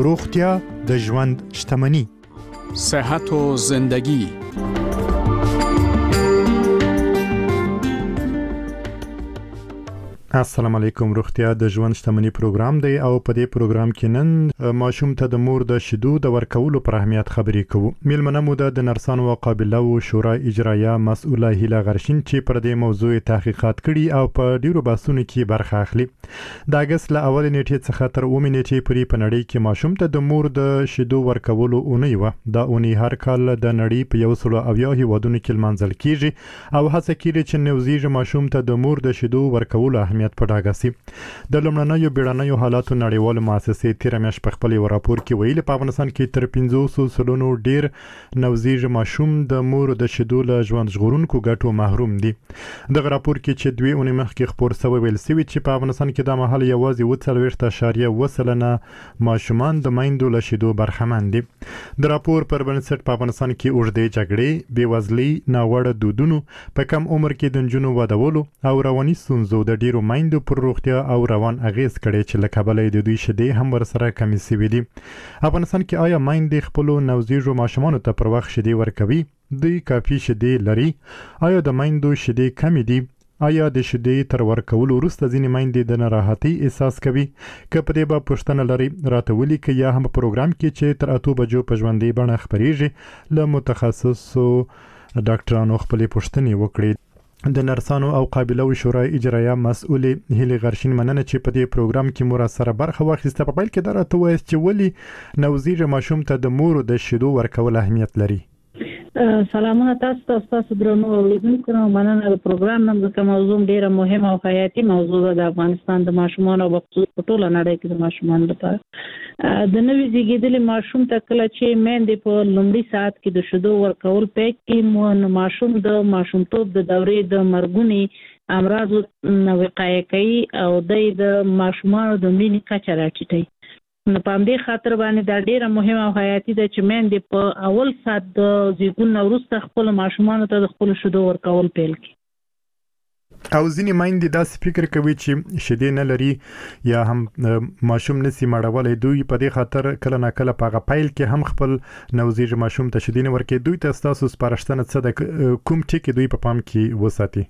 روغتیا د ژوند شتمني. صحت و زندگی. السلام علیکم. روغتیا د ژوند شتمني پروګرام دی او په دې پروګرام کې نن ماشوم ته د مور د شیدو د ورکولو پر اهمیت خبرې کوو. میلمنه مو د نرسانو او قابله او شورای اجرایه مسؤله هیله غرشین چې پر دې موضوع تحقیقات کړي او په ډیرو بحثونو کې برخه اخلي. د اگست له اول نیټې څخه تر 9 نیټې پورې په نړۍ کې ماشوم ته د مور د شیدو ورکولو اونۍ و. دا اونۍ هر کال د نړۍ په 170 هیوادونو کې لمانځل کیږي او هڅه کیږي چې نوزیږي ماشوم ته د مور د شیدو ورکولو اهمیت په ډاګه سي. د لومړنیو بیړنیو حالاتو نړیوال مؤسسې تیر میاشت په خپل راپور کې ویلي په افغانستان کې تر 500 سلونو ډیر نوزیږي ماشوم د مور د شیدو له ژوند ژغورونکو ګټو محروم دي. دغه راپور کې چې 2 اونۍ مخکې خبر شوی ویل سوي چې په افغانستان کې د مهال یوازې 40.1% ماشومان د میندو له شیدو برخمن دي. د راپور پر بنسټ په افغانستان کې اوږدې جګړې، بېوزلي، ناوړه دودونو، په کم عمر کې د نجونو ودولو او رواني ستونزو د ډیرو میندو پر روغتیا او روان اغیز کړي چې له کبله د دوی شیدې هم ورسره کمې شوې دي. افغانستان کې آیا میندې خپل نوزیږو ماشومانو ته پر وخت شیدې ورکوي؟ دوی کافي شیدې لري؟ آیا د میندو شیدې کمې دي؟ آیا د شیدې تر ورکولو وروسته ځینې میندې د ناراحتۍ احساس کوي؟ که په دې به پوښتنه لري راته ولیکئ یا هم په پروګرام کې چې تر 8 بجو په ژوندۍ بڼه خپریږي له متخصصو ډاکټرانو خپلې پوښتنې وکړي. د نرسانو او قابله او شورای اجرایه مسؤله هیله غرشین مننه چې په دې پروګرام کې مور سره برخه واخیسته. په پیل کې دا راته وایي چې ولې نوزیږي ماشوم ته د مور د شیدو ورکول اهمیت لري. سلامونه تاسو درنو اوریدونکو. مننه د پروګرام نن د موضوع ډیره مهمه او حیاتي موضوع ده د افغانستان د ماشومانو او په ټوله نړۍ کې د ماشومانو لپاره. د نوې زیږیدلي ماشوم ته کله چې میندې په لومړي ساعت کې د شیدو ورکول پیل کړي، ماشوم د ماشومتوب د دورې د مرګوني امراضو وقایه کوي او د ماشومانو د مړینې کچه راټیټوي. نو په همدې خاطر باندې دا ډیره مهمه او حیاتي ده چې میندې په اول ساعت د زیږون نه وروسته خپل ماشومانو ته د خپل شیدو ورکول پیل کړي. او ځینې میندې داسې فکر کوي چې شیدې نه لري یا هم ماشوم نسی مړولی. دوی په دې خاطر کله نه کله په هغه پیل کې هم خپل نوزیږي ماشوم ته شیدې نه ورکوي. دوی ته ستاسو سپارښتنه څه ده؟ کوم ټکي دوی په پام کې وساتي؟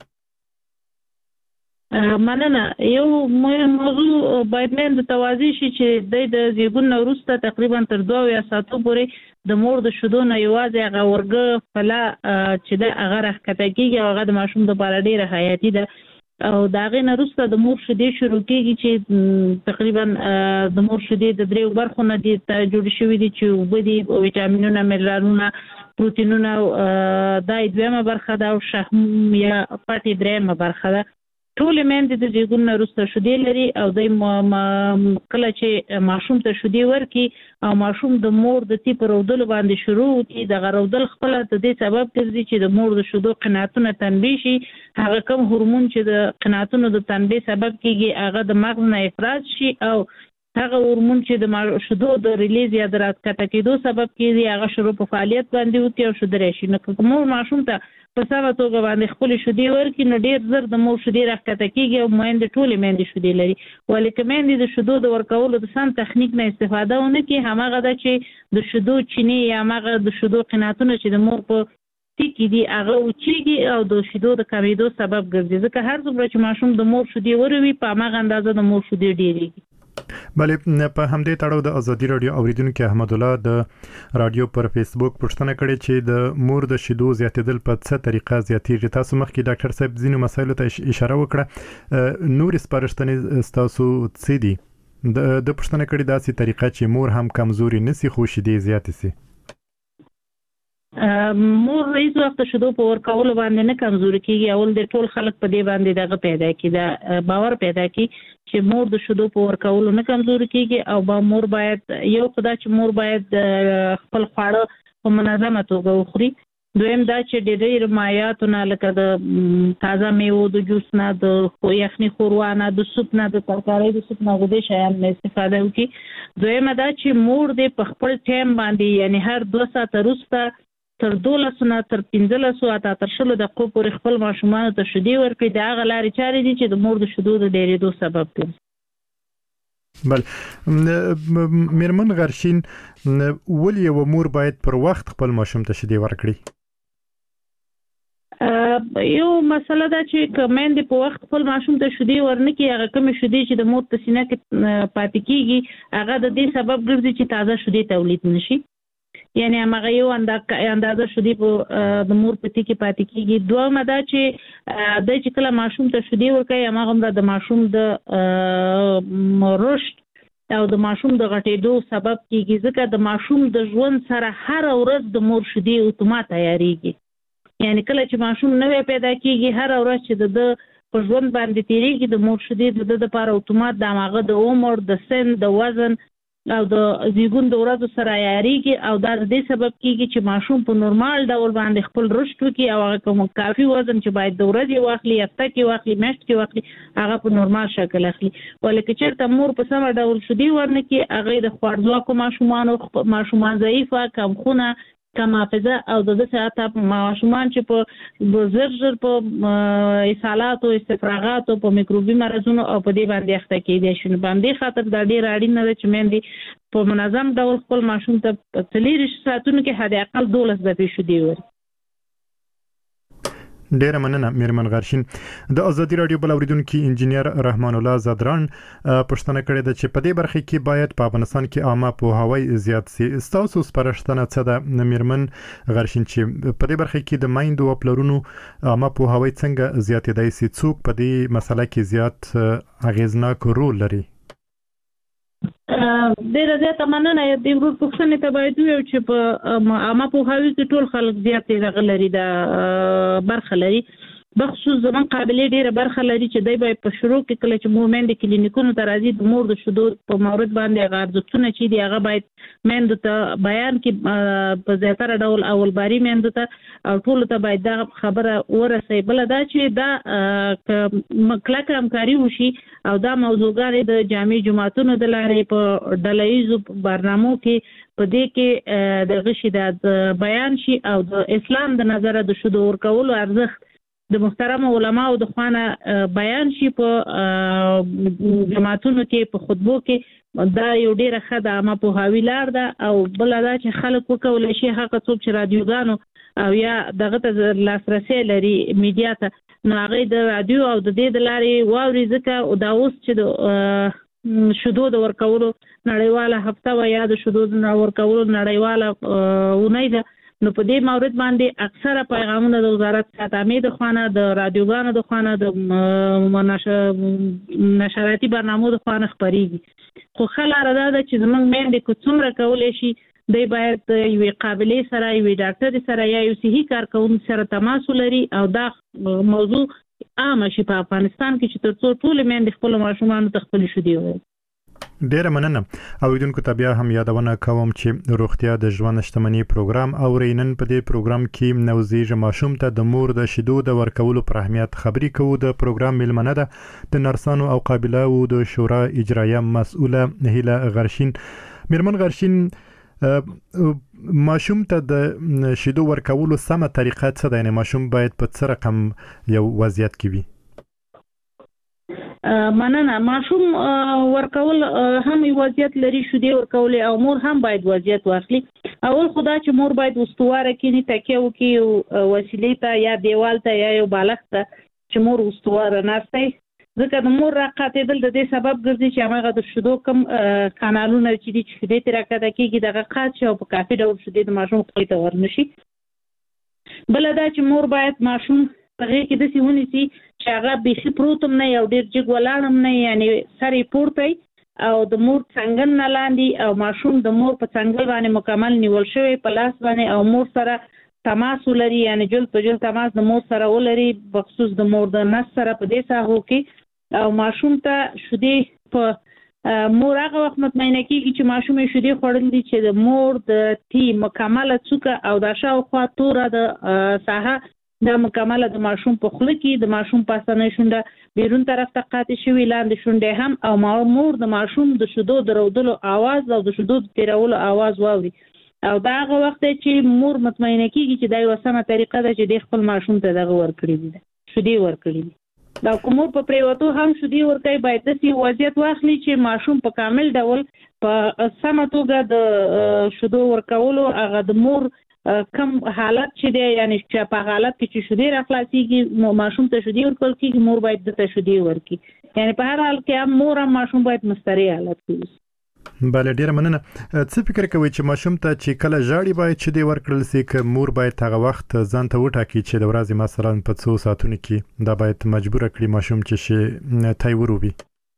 مننه. یو مهم موضوع باید مند توازی شي چې د زیږون نه وروسته تقریبا تر 2 ساعتو پورې د مور د شیدو نه یوازې هغه ورګه فلا چې د هغه راښکته کېږي او هغه د ماشوم لپاره ډیره حیاتي ده. او د هغې نه وروسته د مور شیدې شروع کېږي چې تقریبا د مور شیدې د 3 برخو نه دي جوړې شوي دي چې اوبه دي، ویټامینونه، منرالونه، پروتینونه، دا دویمه برخه ده او شحم یا پټې درېیمه برخه ده. ټول میندې د زیږون نه وروسته شیدې لري او د کله چې ماشوم ته شیدې ورکړي او ماشوم د مور د تیپ رودلو باندې شروع وکړي، دغه رودل خپله د دې سبب ګرځي چې د مور د شیدو قناعتونه تنبیه شي. هغه کوم هورمون چې د قناعتونو د تنبیه سبب کېږي هغه د مغز نه افراز شي او هغه هورمون چې د شیدو د ریلیز یا د راښکته کېدو سبب کېږي هغه شروع په فعالیت باندې وکړي او شیدې راشي. نو که مور ماشوم ته په سمه توګه باندې خپلې شیدې ورکړي نو ډېر زر د مور شیدې راښکته کېږي او میندې ټولې میندې شیدې لري. ولې که میندې د شیدو د ورکولو د سم تخنیک نه استفاده ونه کړي، هماغه ده چې د شیدو چینې یا هماغه د شیدو قناعتونه چې د مور په تیکې دي هغه وچېږي او د شیدو د کمېدو سبب ګرځي. ځکه هر څومره چې ماشوم د مور شیدې وروي په هماغه اندازه د مور شیدې ډېرېږي. بلې په همدې تړاو د ازادي رادیو اوریدونکو احمد الله د رادیو پر فیسبوک پوښتنه کړې چې د مور د شیدو زیاتېدل په څه طریقه زیاتېږي؟ تاسو مخکې ډاکټر صاحب ځینو مسایلو ته اشاره وکړه. نور سپارښتنې ستاسو څه دي؟ د پوښتنه کړې داسې طریقه چې مور هم کمزوري نسی خو شیدې زیاتې سي. مور هیڅ وخت شیدو په ورکولو باندې نه کمزوري کېږي. اول د ټول خلک په دې باندې دغه پیدا کړي، دا باور پیدا کړي چې مور د شیدو په ورکولو نه کمزوري کېږي او مور باید یو خدا چې مور باید خپل خواړه په منظمه توګه وخوري. دویم دا چې ډېر مایعاتو نه لکه د تازه میوو د جوس نه، د یخني ښوروا نه، د سوپ نه، د ترکارۍ د سوپ نه، د دې شیانو نه استفاده وکړي. دویمه دا چې مور دې په خپل ټایم باندې یعنی هر 2 ساعته وروسته تر 12 نه تر 15 اته تر 20 دقیقو پورې خپل ماشومانو ته شیدې ورکړي. د هغه لارې چارې دي چې د مور د شیدو د ډېرېدو سبب ګرځي. بل میرمن غرشین ولې یو مور باید پر وخت خپل ماشوم ته شیدې ورکړي؟ یو مسله دا چې کمنډ په وخت خپل ماشوم ته شیدې ورنکي، هغه کوم شیدې چې د مور په سینه کې پاتې کیږي هغه د دې سبب ګرځي چې تازه شیدې تولید نشي. یعنی هغه یو اندازه شیدې د مور په تې کې پاتې کیږي. دویمه دا چې د چې کله ماشوم ته شیدې ورکوي هغه د ماشوم د رشد او د ماشوم د غټېدو سبب کیږي، ځکه د ماشوم د ژوند سره هر ورځ د مور شیدې اتومات تیاریږي. یعنی کله چې ماشوم نوې پیدا کیږي هر ورځ چې د په ژوند باندې تیریږي د مور شیدې د لپاره اتومات د هغه د عمر، د سن، د وزن او د زیږون د ورځو سره عیاریږي، او دا د دې سبب کیږي چې ماشوم په نورمال ډول باندې خپل رشد وکړي او هغه کوم کافي وزن چې باید د ورځې واخلي، هفته کې واخلي، میاشت کې واخلي، هغه په نورمال شکل اخلي. ولکه چېرته مور په سمه ډول شیدې ورنکړي هغه د خوارځواکو ماشومان ضعیفه، کمخونه، کم حافظه او د ساعت ماشومان چې په زر په اسهالاتو، استفراغاتو، په میکروبي مرزونو او په دې باندې اخته کېدای شي. نو باندې خاطر دا ډېر اړینه ده چې میندې په منظم ډول خپل ماشوم ته په 40 ساعتونو کې حد اقل 12 دقیقې شیدې ورکړي. ډیره مننه میرمن غرشین. د ازادي رادیو بل اوریدونکو انجینیر رحمان الله زادران پښتنه کړې ده چې په دې برخه کې باید په افغانستان کې عامه پوهاوی زیات شي. تاسو سپارښتنه څه ده میرمن غرشین چې په دې برخه کې د مایندو او پلرونو عامه پوهاوی څنګه زیاتېدای شي؟ څوک په دې مسله کې زیات اغیزناک رول لري؟ ډېره زیاته مننه. د ورور پوښتنې ته باید ووایو چې په عامه پوهاوي کې ټول خلک زیاتې دغه لري، دا برخه لري. بخصوص زمون قابلیت ډیره برخه لري چې دای به په شروع کې کله چې مومند کلینیکونو ته راځي د مور د شیدو په مورد باندې غارځونه چې دی هغه باید مند ته بیان کې په زیاتره ډول اول باری مند ته او ټول ته باید دا خبره ورسې. بل دا چې دا مکلک همکاري وشي او دا موضوعګان د جامع جماعتونو د لارې په ډله‌ایزو برنامو کې په دې کې د غشي د بیان شي او د اسلام د نظره د شیدو ورکولو ارزښت د محترم علماء د خوانه بیان شي په جماعتونو کې، په خطبو کې. دا یو ډیره ښه د عامه پوهاوي لار ده. او بل دا چې خلک وکولای شي هغه څوک چې رادیوګانو او یا دغه ته لاسرسي لري میډیا ته، نو هغه د رادیو او د دې د لارې واوري، ځکه دا اوس چې د شیدو د ورکولو نړیواله هفته و یا د شیدو د ورکولو نړیواله اونۍ ده، نو په دې مورد باندې اکثره پیغامونه د وزارت صحت عامه د خوانه، د رادیوګانو د خوانه، د نشراتي برنامو د خوانه خبريږي. خو خلاره ده چې زمونږ میندې کو څومره کولای شي دی باید یو قابلیت سره، یو ډاکټر سره یا یو صحي کارکونکو سره تماس ولري او دا موضوع عام شي په افغانستان کې چې ترڅو ټول میندې خپل ماشومان ته خپل شیدې ورکړي. ډیره مننه. اوریدونکو ته بیا هم یادونه کوم چې روغتیا د ژوند شتمنۍ پروګرام اورینن په دې پروګرام کې نوزیږ ماشوم ته د مور د شیدو د ورکولو پر اهمیت خبرې کوو. د پروګرام ملمنه ده د نرسانو او قابله د شورا اجرایه مسؤله هیله غرشین. میرمن غرشین، ماشوم ته د شیدو ورکولو سمه طریقه څه ده؟ یعنی ماشوم باید په څه رقم یو وضعیت کې وي؟ مننه. ماشوم ورکول هم وضعیت لري، شیدې ورکول او مور هم باید وضعیت واخلي. اول خدا چې مور باید استواره کینی، تکیه وکي وسیلې ته یا دیوال ته یا یو بالښت ته چې مور استواره ناسته، ځکه د مور راقاتېدل د دې سبب ګرځي چې هغه د شیدو کم کانالونه چې دي چې شیدې ترې راکاته کېږي دغه قات شي او په کافي ډول شیدې د ماشوم خولې ته ورنشي. بل دا چې مور باید ماشوم په غېږ کې داسې ونیسي چې هغه بیخي پروت هم نه او ډېر جګ ولاړ هم نه، یعنې سر یې پورته او د مور څنګل نه لاندې او ماشوم د مور په څنګل باندې مکمل نیول شوی په لاس باندې او مور سره تماس ولري، یعنې جلد په جلد تماس د مور سره ولري، بخصوص د مور د نس سره په دې ساحو کې. او ماشوم ته شیدې په مور هغه وخت مطمئنه کېږي چې ماشوم یې شیدې خوړل دي چې د مور د تی مکمله څوکه او د شاوخوا توره د ساحه دا مکمله د ماشوم په خوله کې د ماشوم پاسنۍ شونډه بیرون طرف ته قاطع شوي، لاندې شونډې هم، او مور د ماشوم د شیدو د رودلو آواز او د شیدو د تیرولو آواز واوري. او دا هغه وخت دی چې مور مطمئنه کېږي چې دا یوه سمه طریقه ده چې د خپل ماشوم ته دغه ورکړي دي، شیدې ورکړي دي. دا کومو په پریوتو هم شدي ورکوي باید داسې وضعیت واخلي چې ماشوم په کامل ډول په سمه توګه د شیدو ورکولو هغه د مور کم حالت چې دی یعنی چې په حالت کې چې شیدې راخلاصېږي ماشوم ته شیدې ورکول کېږي مور باید دته شیدې ورکړي یعنی په هر حال کې هم مور هم ماشوم باید مستري حالت کې بله ډیره مننه. څه فکر کوي چې ماشوم ته چې کله ژاړي باید شیدې ورکړل شي که مور باید هغه وخت ځان ته وټاکي چې د ورځې مثلا په 2 ساعتونو کې دا باید مجبور کړي ماشوم چې شي تای وروبي؟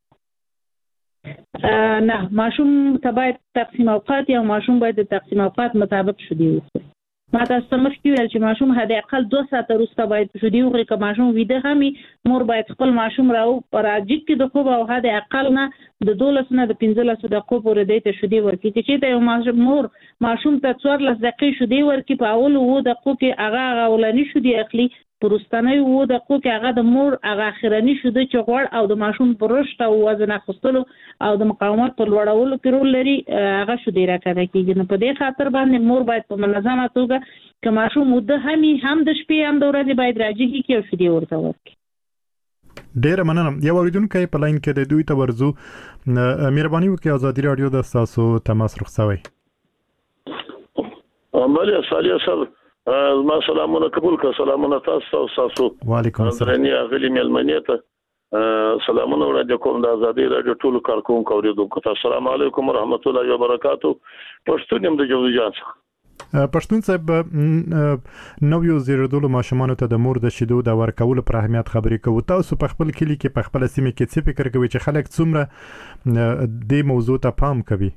نه ماشوم ته باید تقسیم اوقات یا ماشوم باید د تقسیم اوقات مطابق شیدې وخوري. ما تاسو ته مخکې ویل چې ماشوم حد اقل 2 ساعته وروسته باید شیدې وخوري که ماشوم ویده هم مور باید خپل ماشوم راجګ کړي د خوب او حد اقل نه د 12 نه د 15 دقیقو پورې دی ته شیدې ورکړي چې ته یو مور ماشوم ته 14 دقیقې شیدې ورکړي په اول 2 دقیقو کې هغه اولنی شیدې اخلي په وروستنۍ 2 دقیقو کې هغه د مور هغه اخرنی شیدې چې غوړ او د ماشوم پر رشد او وزن اخیستلو او د مقاومت پر لوړولو کې رول لري هغه شیدې راکړه کېږي. نو په دې خاطر باندې مور باید په منظمه توګه که ماشوم مده هم د شپې هم د ورځې باید راجګي کې او شیدې ورته ورکړي. ډیره مننه. یو اوریدونکی په لاین کې د دوی ته ورزو. مهرباني وکړئ ازادي رادیو د تاسو تماس رخصوي. بله صالح صاحب ما سلامونه قبول کړه. سلامونه تاسو. وعلیکم السلام. درنه غلی ملمنیته سلامونه وړاندې کوم د ازادي رادیو ټول کارکونکو اوریدونکو ته السلام علیکم ورحمت الله وبرکاتو. پښتون يم د جوزجان څخه. پښتون صاحب نو یو زیردولو ماشومان ته د مور د شیدو د ورکولو پر اهمیت خبرې کوي. تاسو په خپل کلی کې په خپل سیمه کې څه فکر کوي چې خلک څومره د موضوع ته پام کوي؟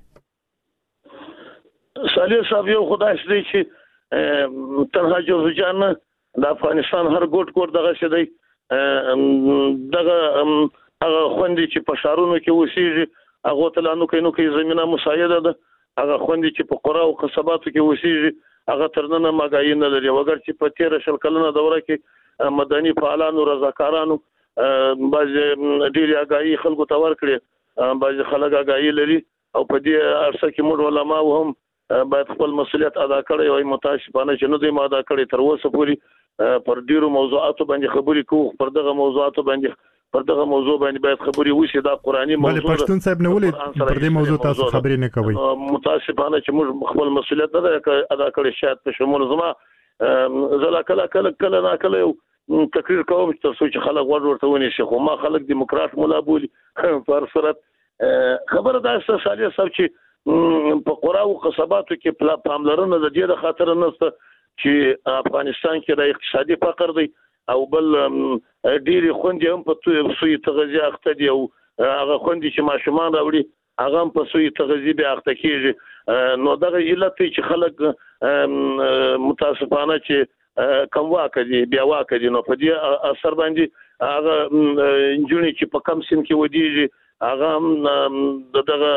صالح صاحب یو خدای دې چې تنها جوزجان د افغانستان هر ګوټ دغه څه دی دغه هغه خوندې چې په شهرونو کې اوسېږي هغه تلانو کې زمينه مساعده ده. هغه خوندې چې په قرا او قصباتو کې اوسېږي هغه ترنه ماګای نه لري. وګر چې په 13 کلونو دوره کې مدني فعالانو رضاکارانو باز ډېر اگاهي خلکو ته ورکړي باز خلک اگاهي لري او په دې ارسه کې موږ علماء هم باید خپل مسؤلیت ادا کړي او متاسفانه چې نه دی ادا کړي. تر اوسه پورې پر ډیرو موضوعاتو باندې خبرې کوو. پر دغه موضوعاتو باندې باید خبرې وشي. دا قرآني موضوع ده. پښتون صاحب نو ولې پر دې موضوع تاسو خبرې نه کوي؟ متاسفانه چې موږ خپل مسؤلیت نه ادا کړی. شاید په شمول زما زلا کله نه کله یو تقریر کوم چې خلک ورته ونی شي خو ما خلک دیموکرات مولا بولی پر صورت خبره دا صالح صاحب چې په قرا او قصباتو کې پاملرنه د دې خاطر نهسته چې افغانستان کې د اقتصادي فقر دی او بل ډېری خوندې هم په سوی تغذیه اخته دي او هغه خوندې چې ماشومان راوړي هغه هم په سوی تغذیه به اخته کیږي. نو دغه علت چې خلک متاسفانه چې کم واکه دي بیا واکه دي. نو په دې اثر باندې هغه انجونی چې په کم سن کې ودیږي هغه هم دغه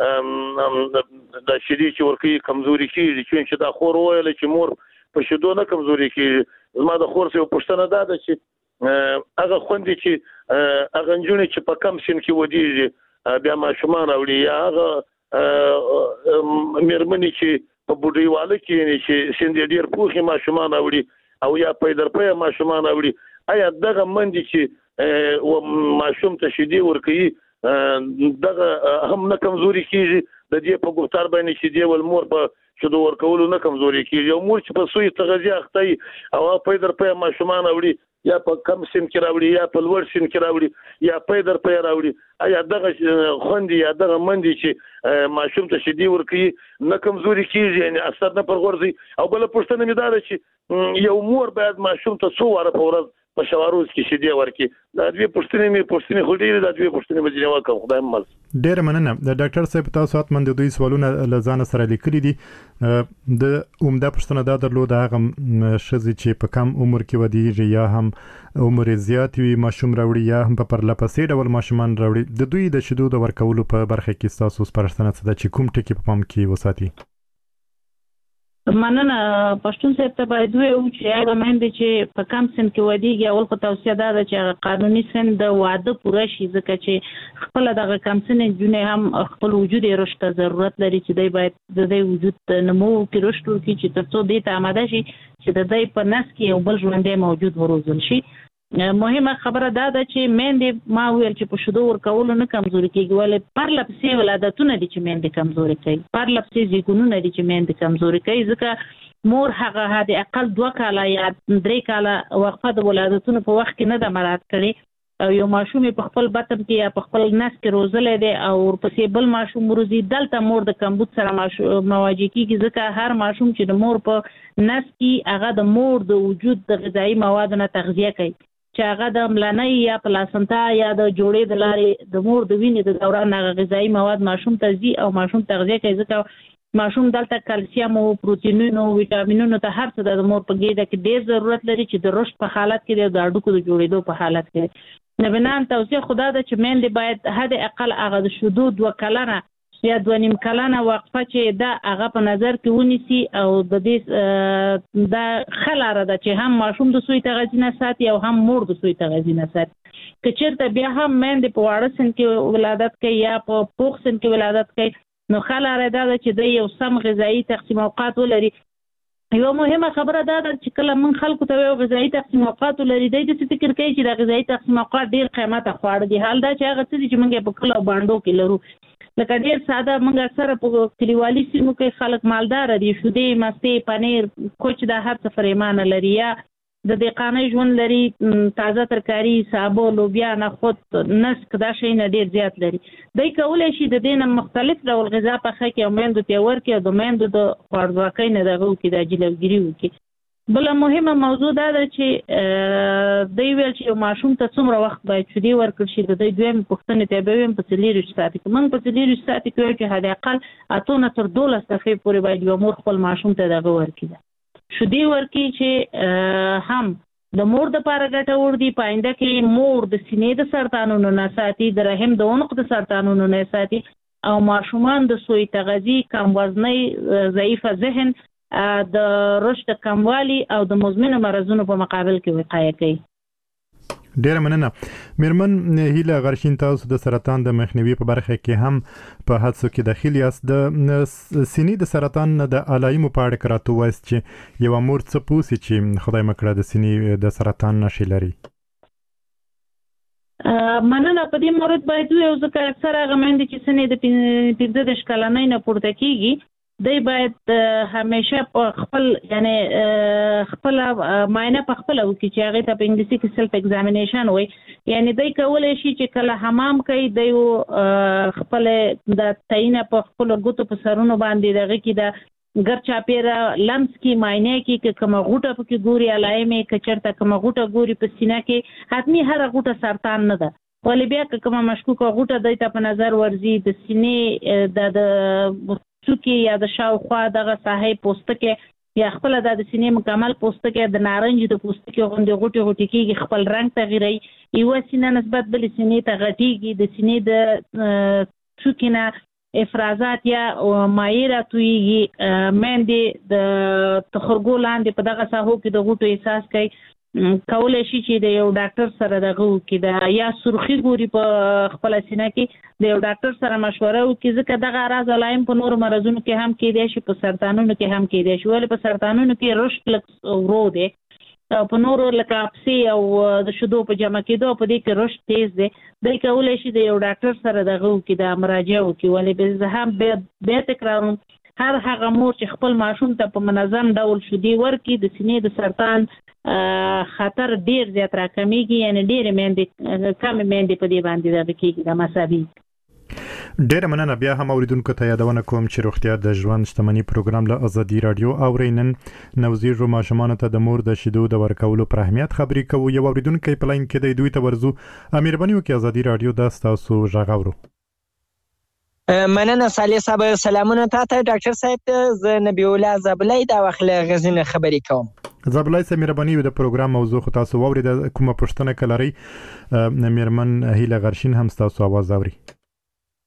د شیدې چې ورکی کمزوري کیږي چې دا خور ویل چې مور په شیدو نه کمزوري کیږي. زما د خور سره پښتنه ده چې هغه خوندې چې هغه انجونی چې په کم سن کې ودیږي بیا ماشومان راوړي یا هغه مېرمنې چې په بوډۍ کې چې سن ډیر پوخي ماشومان راوړي او یا پیدرپه ماشومان راوړي. آیا دغه مندي چې ماشوم ته شیدې ورکوي دغه هم نه کمزوري کیږي؟ د دې په ګفتار باندې چې دی ول مور په شیدو ورکولو نه کمزوري کیږي. او مور چې په سوی تغذیه اخته او پیدرپه ماشومان راوړي یا په کم سن کې راوړي یا په لوړ سن کې راوړي یا پیدرپه راوړي آیا دغه خوندې یا دغه مندي چې ماشوم ته شیدې ورکوي نه کمزوري کیږي یعنی اثر نه پرغورځي؟ او بل پښتنه مې دا چې یو مور باید ماشوم ته 100 واره په ورځ په شواروز کې شیدې ورکي. دا دوی پښتنې خډيري دا دوی پښتنې مجنه وکم خدای مل. ډیر مننه. د ډاکټر صاحب تاسو اتمن د دوی سوالونه لزان سره لیکلي دي. د عمده پښتنه دا درلود هغه شذې چې په کم عمر کې ودیږي یا هم عمر زیات وي ماشوم راوړي یا هم په پرلپسې ډول ماشومان راوړي. د دوی د شیدو د ورکولو په برخه کې تاسو سپارښتنه څه ده چې کوم ټکي په پام کې وساتي؟ مننه. پښتون صاحب ته باید وایو چې هغه مېندې چې په کم سن کې ودیږي اول خو توصیه ده چې هغه قانوني سن د واده پوره شي ځکه چې خپل دغه کم سن جنې هم خپل وجود یې رشد ته ضرورت لري چې دی باید د دې وجود نمو کې رشد وکړي چې ترڅو دې ته آماده شي چې د دې په نس کې یو بل ژوندی موجود وروزل شي. مهمه خبره دا ده چې میندې ما ویل چې په شیدو ورکولو نه کمزوري کیږي، ولې پرله پسې ولادتونه دي چې میندې کمزوري کوي، پرله پسې زیږونونه دي چې میندې کمزوري کوي، ځکه مور هغه حد اقل 2 کاله یا 3 کاله وقفه د ولادتونو په وخت کې نه ده مراعات کړې او یو ماشوم په خپل بطن کې یا په خپل نس کې روزلی دی او ورپسې بل ماشوم روزي، دلته مور د کمبود سره مواجه کیږي، ځکه هر ماشوم چې د مور په نس کې هغه د مور د وجود د غذایي موادو نه تغذیه کوي، چې هغه د ملنۍ یا پلاسنتا یا د جوړې د لارې د مور د وینې د دوران هغه غذایي مواد ماشوم ته ځي او ماشوم تغذیه کوي، ځکه ماشوم دلته کلسیم او پروتینونو ویټامینونو ته هر څه د مور په ګیډه کې ډېر ضرورت لري چې د رشد په حالت کې د هډوکو د جوړېدو په حالت کې. نو بنان توصیه خدا ده چې میندې باید حد اقل هغه د شیدو 2 کلنه یا 2.5 کلنه وقفه چې دا هغه په نظر کې ونیسي او د دې دا خلاره ده چې هم ماشوم د سوی تغذیه نه ساتي او هم مور د سوی تغذیه نه ساتي. که چېرته بیا هم میندې په واړه سن کې ولادت کوي یا په پوخ سن کې ولادت کوي نو خلاره دا ده چې د یو سم غذایی تقسیم اوقات ولري. یو مهمه خبره دا ده چې کله من خلکو ته یو غذایی تقسیم اوقات ولري دی د فکر کوي چې د غذایی تقسیم اوقات ډیر قیمته خواړه دي، حال دا چې هغه څه چې موږ په کلو باندو کې لرو لکه ډیر ساده موږ اکثره په کلیوالي سیمو کې خلک مالدار دي، شودې مستې پنیر کوچ دا هر څه فرېمانه لري یا د دهقانۍ ژوند لري، تازه ترکاري سابو لوبیا نخود نسک دا شی نه ډیر زیات لري. دوی کولی شي د دې نه مختلف ډول غذا پخه کړي او میندو ته ورکړي او د میندو د خوارځواکۍ نه دغه وکړي د جلوګیري وکړي. بله مهمه موضوع دا ده چې دوی ویل چې یو ماشوم ته څومره وخت باید شیدې ورکړل شي، د دوی دویمې پوښتنې ته به ویم په 4 ساعته کې. موږ په 4 ساعته کې وایو چې حد اقل 8 تر 12 دقیقې پورې باید یو مور خپل ماشوم ته دغه ورکړي شیدې ورکړي چې هم د مور د پاره ګټور دي، په آینده کې مور د سینې د سرطانونو نه ساتي، د رحم د عنق د سرطانونو نه ساتي او ماشومان د سوی تغذیه، کم وزنۍ، ضعیفه ذهن، د رشد کموالی او د مزمنو مرزونو په مقابل کې وقایه کوي. ډیره مننه. میرمن هیله غرشین، تاسو د سرطان د مخنیوي په برخه کې هم په هڅو کې داخل یاست. د سینې د سرطان د علایمو په اړه راته وایست چې یو مور څه پوسي چې خدای مکړه د سینې د سرطان نښې لري. مننه. په دې مورد باید یو ځکه اکثره هغه میندې چې سینې د 15 کلنۍ نه پورته کیږي دی باید همیشه په خپل یعنی خپل معاینه په خپل وکړي چې هغه ته په انګلیسي کې سلف ایگزامینیشن وایي، یعنی دی کولی شي چې کله حمام کوي دی خپل د تعینه په خپل ګوتو په سرونو باندې دغه کې د ګر چاپیره لمس کې معاینه کې که کومه غوټه پکې ګوري علایمې، که چېرته کومه غوټه ګوري په سینه کې، حتمي هره غوټه سرطان نه ده، ولې بیا که کومه مشکوکه غوټه دی ته په نظر ورځي د سینې د څوکې یا د شاوخوا دغه ساحې پوستکې یا خپل د سینې مکمل پوستکې د نارنج د پوستکې غوندې غوټې غوټې کېږي، خپل رنګ تغیروي، یوه سینه نسبت بلې سینې ته غټېږي، د سینې د څوکې نه افرازات یا مایع راتویږي، میندې د تخرګو لاندې په دغه ساحو کې د غوټو احساس کوي. کولی شي چې د یو ډاکټر سره دغه وکړي یا سرخي ګوري په خپل سینه کې د یو ډاکټر سره مشوره وکړي، ځکه دغه اعراض علایم په نورو مرضونو کې هم کېدای شي، په سرطانونو کې هم کېدای شي، ولې په سرطانونو کې رشد لږ ورو دی، په نورو لکه اپسې او د شیدو په جمع کېدو په دې کې رشد تیز دی. دی کولی شي د یو ډاکټر سره دغه وکړي، د مراجعه وکړي، ولې زه هم بیا تکراروم هر هغه مور چې خپل ماشوم ته په منظم ډول شیدې ورکړي د سینې د سرطان خطر ډیر زیات راکمیږي، یعنی ډیرې میندې کمې میندې په دې باندې دغه کېږي د مساوي. ډیره مننه. بیا هم اوریدونکو ته یادونه کوم چې روغتیا د ژوند شتمنۍ پروګرام له ازادي رادیو اوري. نن نوزیرو ماشومانو ته د مور د شیدو د ورکولو پر اهمیت خبرې کوو. یو اوریدونکو په لاین کې دی، دوی ته ورزو. مهرباني وکړئ ازادي رادیو د تاسو غږ اورو. مننه صالح صاحب، سلامونه تاسو ډاکټر صاحب. زه نبی الله زابلای دا وخت له غزنه خبرې کوم. زابلای سه مهرباني د پروګرام موضوع خو تاسو واورید، کومه پوښتنه کلري؟ میرمن هیله غرشین هم تاسو आवाज اوري.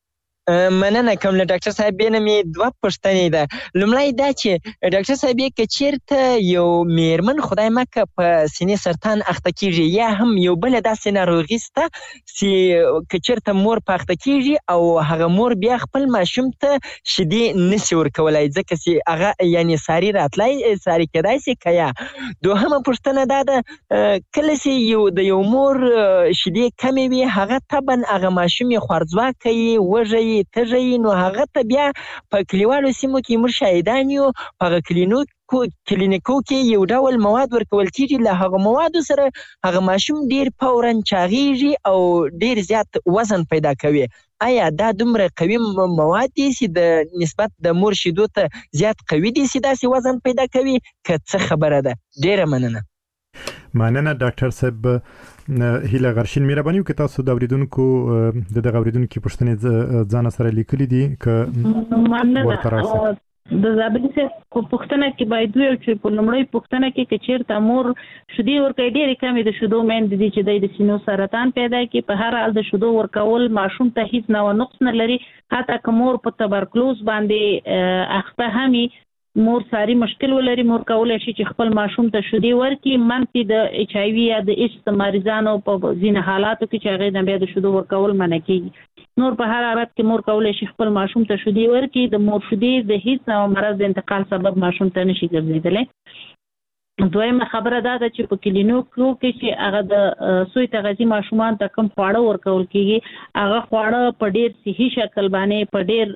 مننه کوم. له ډاکټر صاحب نه مې دوه پوښتنې ده. لومړی دا چې ډاکټر صاحب که چیرته یو میرمن خدای مکه په سینې سرطان اخته کیږي یا هم یو بل داسې ناروغي شته چې که چیرته مور په اخته کیږي او هغه مور بیا خپل ماشوم ته شیدې نشي ورکولی ځکه چې هغه یعنې ساري ساري کیدای شي که یا. دوهمه پوښتنه دا ده کله چې د یو مور شیدې کمې وي هغه طبعا هغه ماشوم یې خوارځواکی یي وږی تږی نو هغه ته بیا په کلیوالو سیمو کې موږ شاهدان یو په هغه کلینیکو کې یو ډول مواد ورکول کېږي له هغه موادو سره هغه ماشوم ډیر فوراً چاغیږي او ډیر زیات وزن پیدا کوي. آیا دا دومره قوي مواد دي چې د نسبت د مور شیدو ته زیات قوي دي چې داسې وزن پیدا کوي که څه خبره ده؟ ډیره مننه. مننه ډاکټر صاحب. هیله غرشین مهرباني وکړئ تاسو د اوریدونکو دغه اوریدونکو پوښتنې ځان سره لیکلي دي که ورته راسي. د زابلي په پوښتنه کې باید ویل چې په لومړۍ پوښتنه کې چیرته مور شیدې ورکوي ډېرې کمې د شیدو میندې دي چې د سینو سرطان پیدا کوي په هر حال د شیدو ورکول ماشوم ته هیڅ نوع نقص نه لري. حتی که مور په تبرکلوز باندې اخته هم مور ساري مشکل ولري مور کولای شي چې خپل ماشوم ته شیدې ورکړي. منفي د ایچ آی وي یا د ایچ د مریضانو په ځینې حالاتو کې چې هغې نه بیا د شیدو ورکول منع کېږي. نور په هر حالت کې مور کولای شي خپل ماشوم ته شیدې ورکړي. د مور شیدې د هیڅ نوع مرض د انتقال سبب ماشوم ته نشي ګرځېدلی. دویمه خبره دا ده چې په کلینیکو کې چې هغه د سوی تغذیه ماشومان ته کوم خواړه ورکول کېږي هغه خواړه په ډېر صحي شکل باندې په ډېر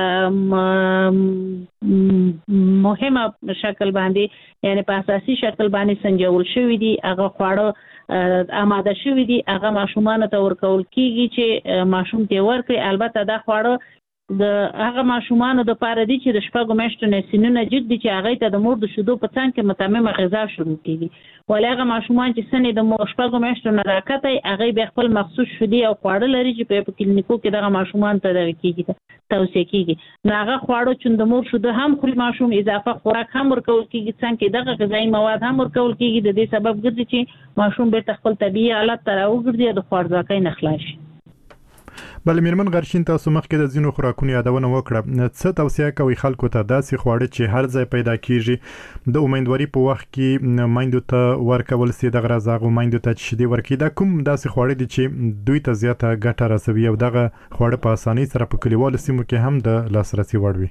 مهمه شکل باندې یعنی په اساسي شکل باندې سنجول شوي دي. هغه خواړه آماده شوي دي هغه ماشومانو ته ورکول کېږي چې ماشوم ته ورکړي. البته دا خواړه د هغه ماشومانو د پاره دي چې د شپږو میاشتو نه سنونه جګ دي چې هغې ته د مور د شیدو په څنګ کې متممه غذا شروع کېږي. ولې هغه ماشومان چې سنې د شپږو میاشتو نه راکته هغې بیا خپل مخصوص شیدې او خواړه لري چې په کلینیکو کې دغه ماشومان ته دغه کېږي توصیه کېږي. نو هغه خواړه چې د مور شیدو هم خوري ماشوم اضافه خوراک هم ورکول کېږي څنګ کې دغه غذایي مواد هم ورکول کېږي. د دې سبب ګرځي چې ماشوم بیرته خپل طبیعي حالت ته راوګرځي او د خوارځواکۍ نه خلاص شي. بل میرمن غرشین تاسو مخکې د ځینو خوراکونو یادونه وکړه. څه توصیه کوي خلکو ته داسې خواړه چې هر ځای پیدا کیږي د امیندواري په وخت کې میندو ته ورکول سي دغه رازغه میندو ته شیدې ورکړي دا کوم داسې خواړه دي چې دوی ته زیاته ګټه رسوي او دغه خواړه په اسانۍ سره په کلیوالو سیمو کې هم د لاسرسي وړ وي؟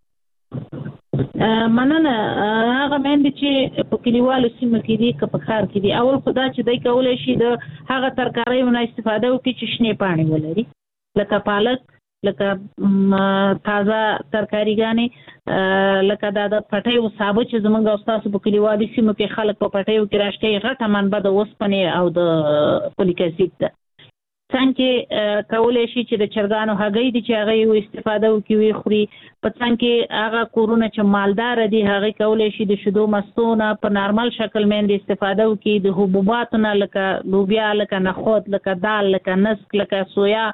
مننه. هغه میندې چې په کلیوالو سیمو کې دي که په ښار کې دي اول خو دا چې دوی کولی شي د هغه ترکاریو نه استفاده وکړي چې شنې پاڼې ولري لکه پالک لکه تازه ترکاریګانې لکه دا د پټیو سابه چې زمونږ او ستاسو په کلیوالي سیمو کې خلک په پټیو کې راشکوي غټه منبع د اوسپنې او د فولیک اسید ده. څنګه کولی شي چې د چرګانو هګۍ دي چې هغه یې استفاده وکړي ویې خوري. په څنګ کې هغه کورونه چې مالداره دي هغې کولی شي د شیدو مستو نه په نارمل شکل میندې استفاده وکړي. د حبوباتو نه لکه لوبیا لکه نخود لکه دال لکه نسک لکه سویا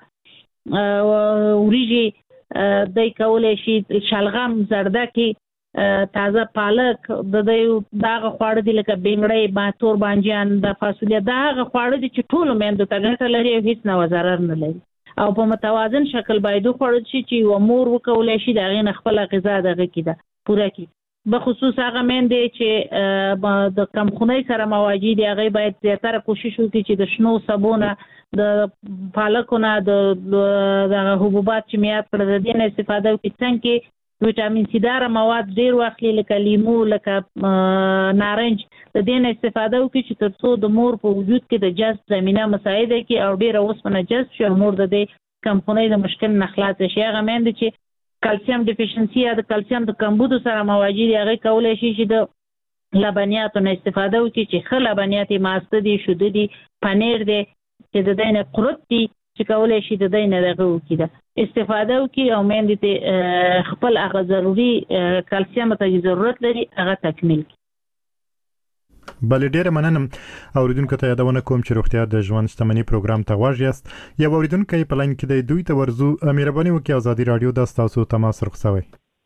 وریجې دی کولی شي شلغم زردکې تازه پالک د دغه خواړه دي لکه بینګړی تور بانجان د فاصولیه دا هغه خواړه دي چې ټولو میندو ته ګټه لري او هیڅ نوع ضرر نه لري او په متوازن شکل باید وخوړل شي چې یوه مور وکولی شي د هغې نه خپله غذا دغه کړي ده پوره کړي. بخصوص هغه میندې چې د کمخونۍ سره مواجه دي هغې باید زیاتره کوشش وکړي چې د شنو سبو نه د پالکو نه دغه حبوبات چې مې یاد کړه د دې نه استفاده وکړي. څنګه کې ویټامین سي داره مواد ډېر واخلي لکه لیمو لکه نارنج د دې نه استفاده وکړي چې تر څو د مور په وجود کې د جذب زمینه مساعده کړي او ډېره اوسپنه جذب شي او مور د دې کمخونۍ د مشکل نه خلاصه شي. هغه میندې چې کلسیم ډیفیشنسي یا د کلسیم د کمبودو سره مواجه دي هغې کولی شي چې د لبنیاتو نه استفاده وکړي چې ښه لبنیات یې ماسته دي شوده دي پنیر دی چې د دی نه قرت دي چې کولی شي د دی نه دغه وکړي ده استفاده وکړي او میندې ته خپل هغه ضروري کلسیم ته ضرورت لري هغه تکمیل کړي. بلې ډېره مننه. اوریدونکو ته یادونه کوم چې روغتیا د ژوند شتمني پروګرام ته غوږ یاست. یو اوریدونکی په لاین کې دی دوی ته ورځو. مهرباني وکړئ ازادي راډیو د ستاسو تماس رخصوئ.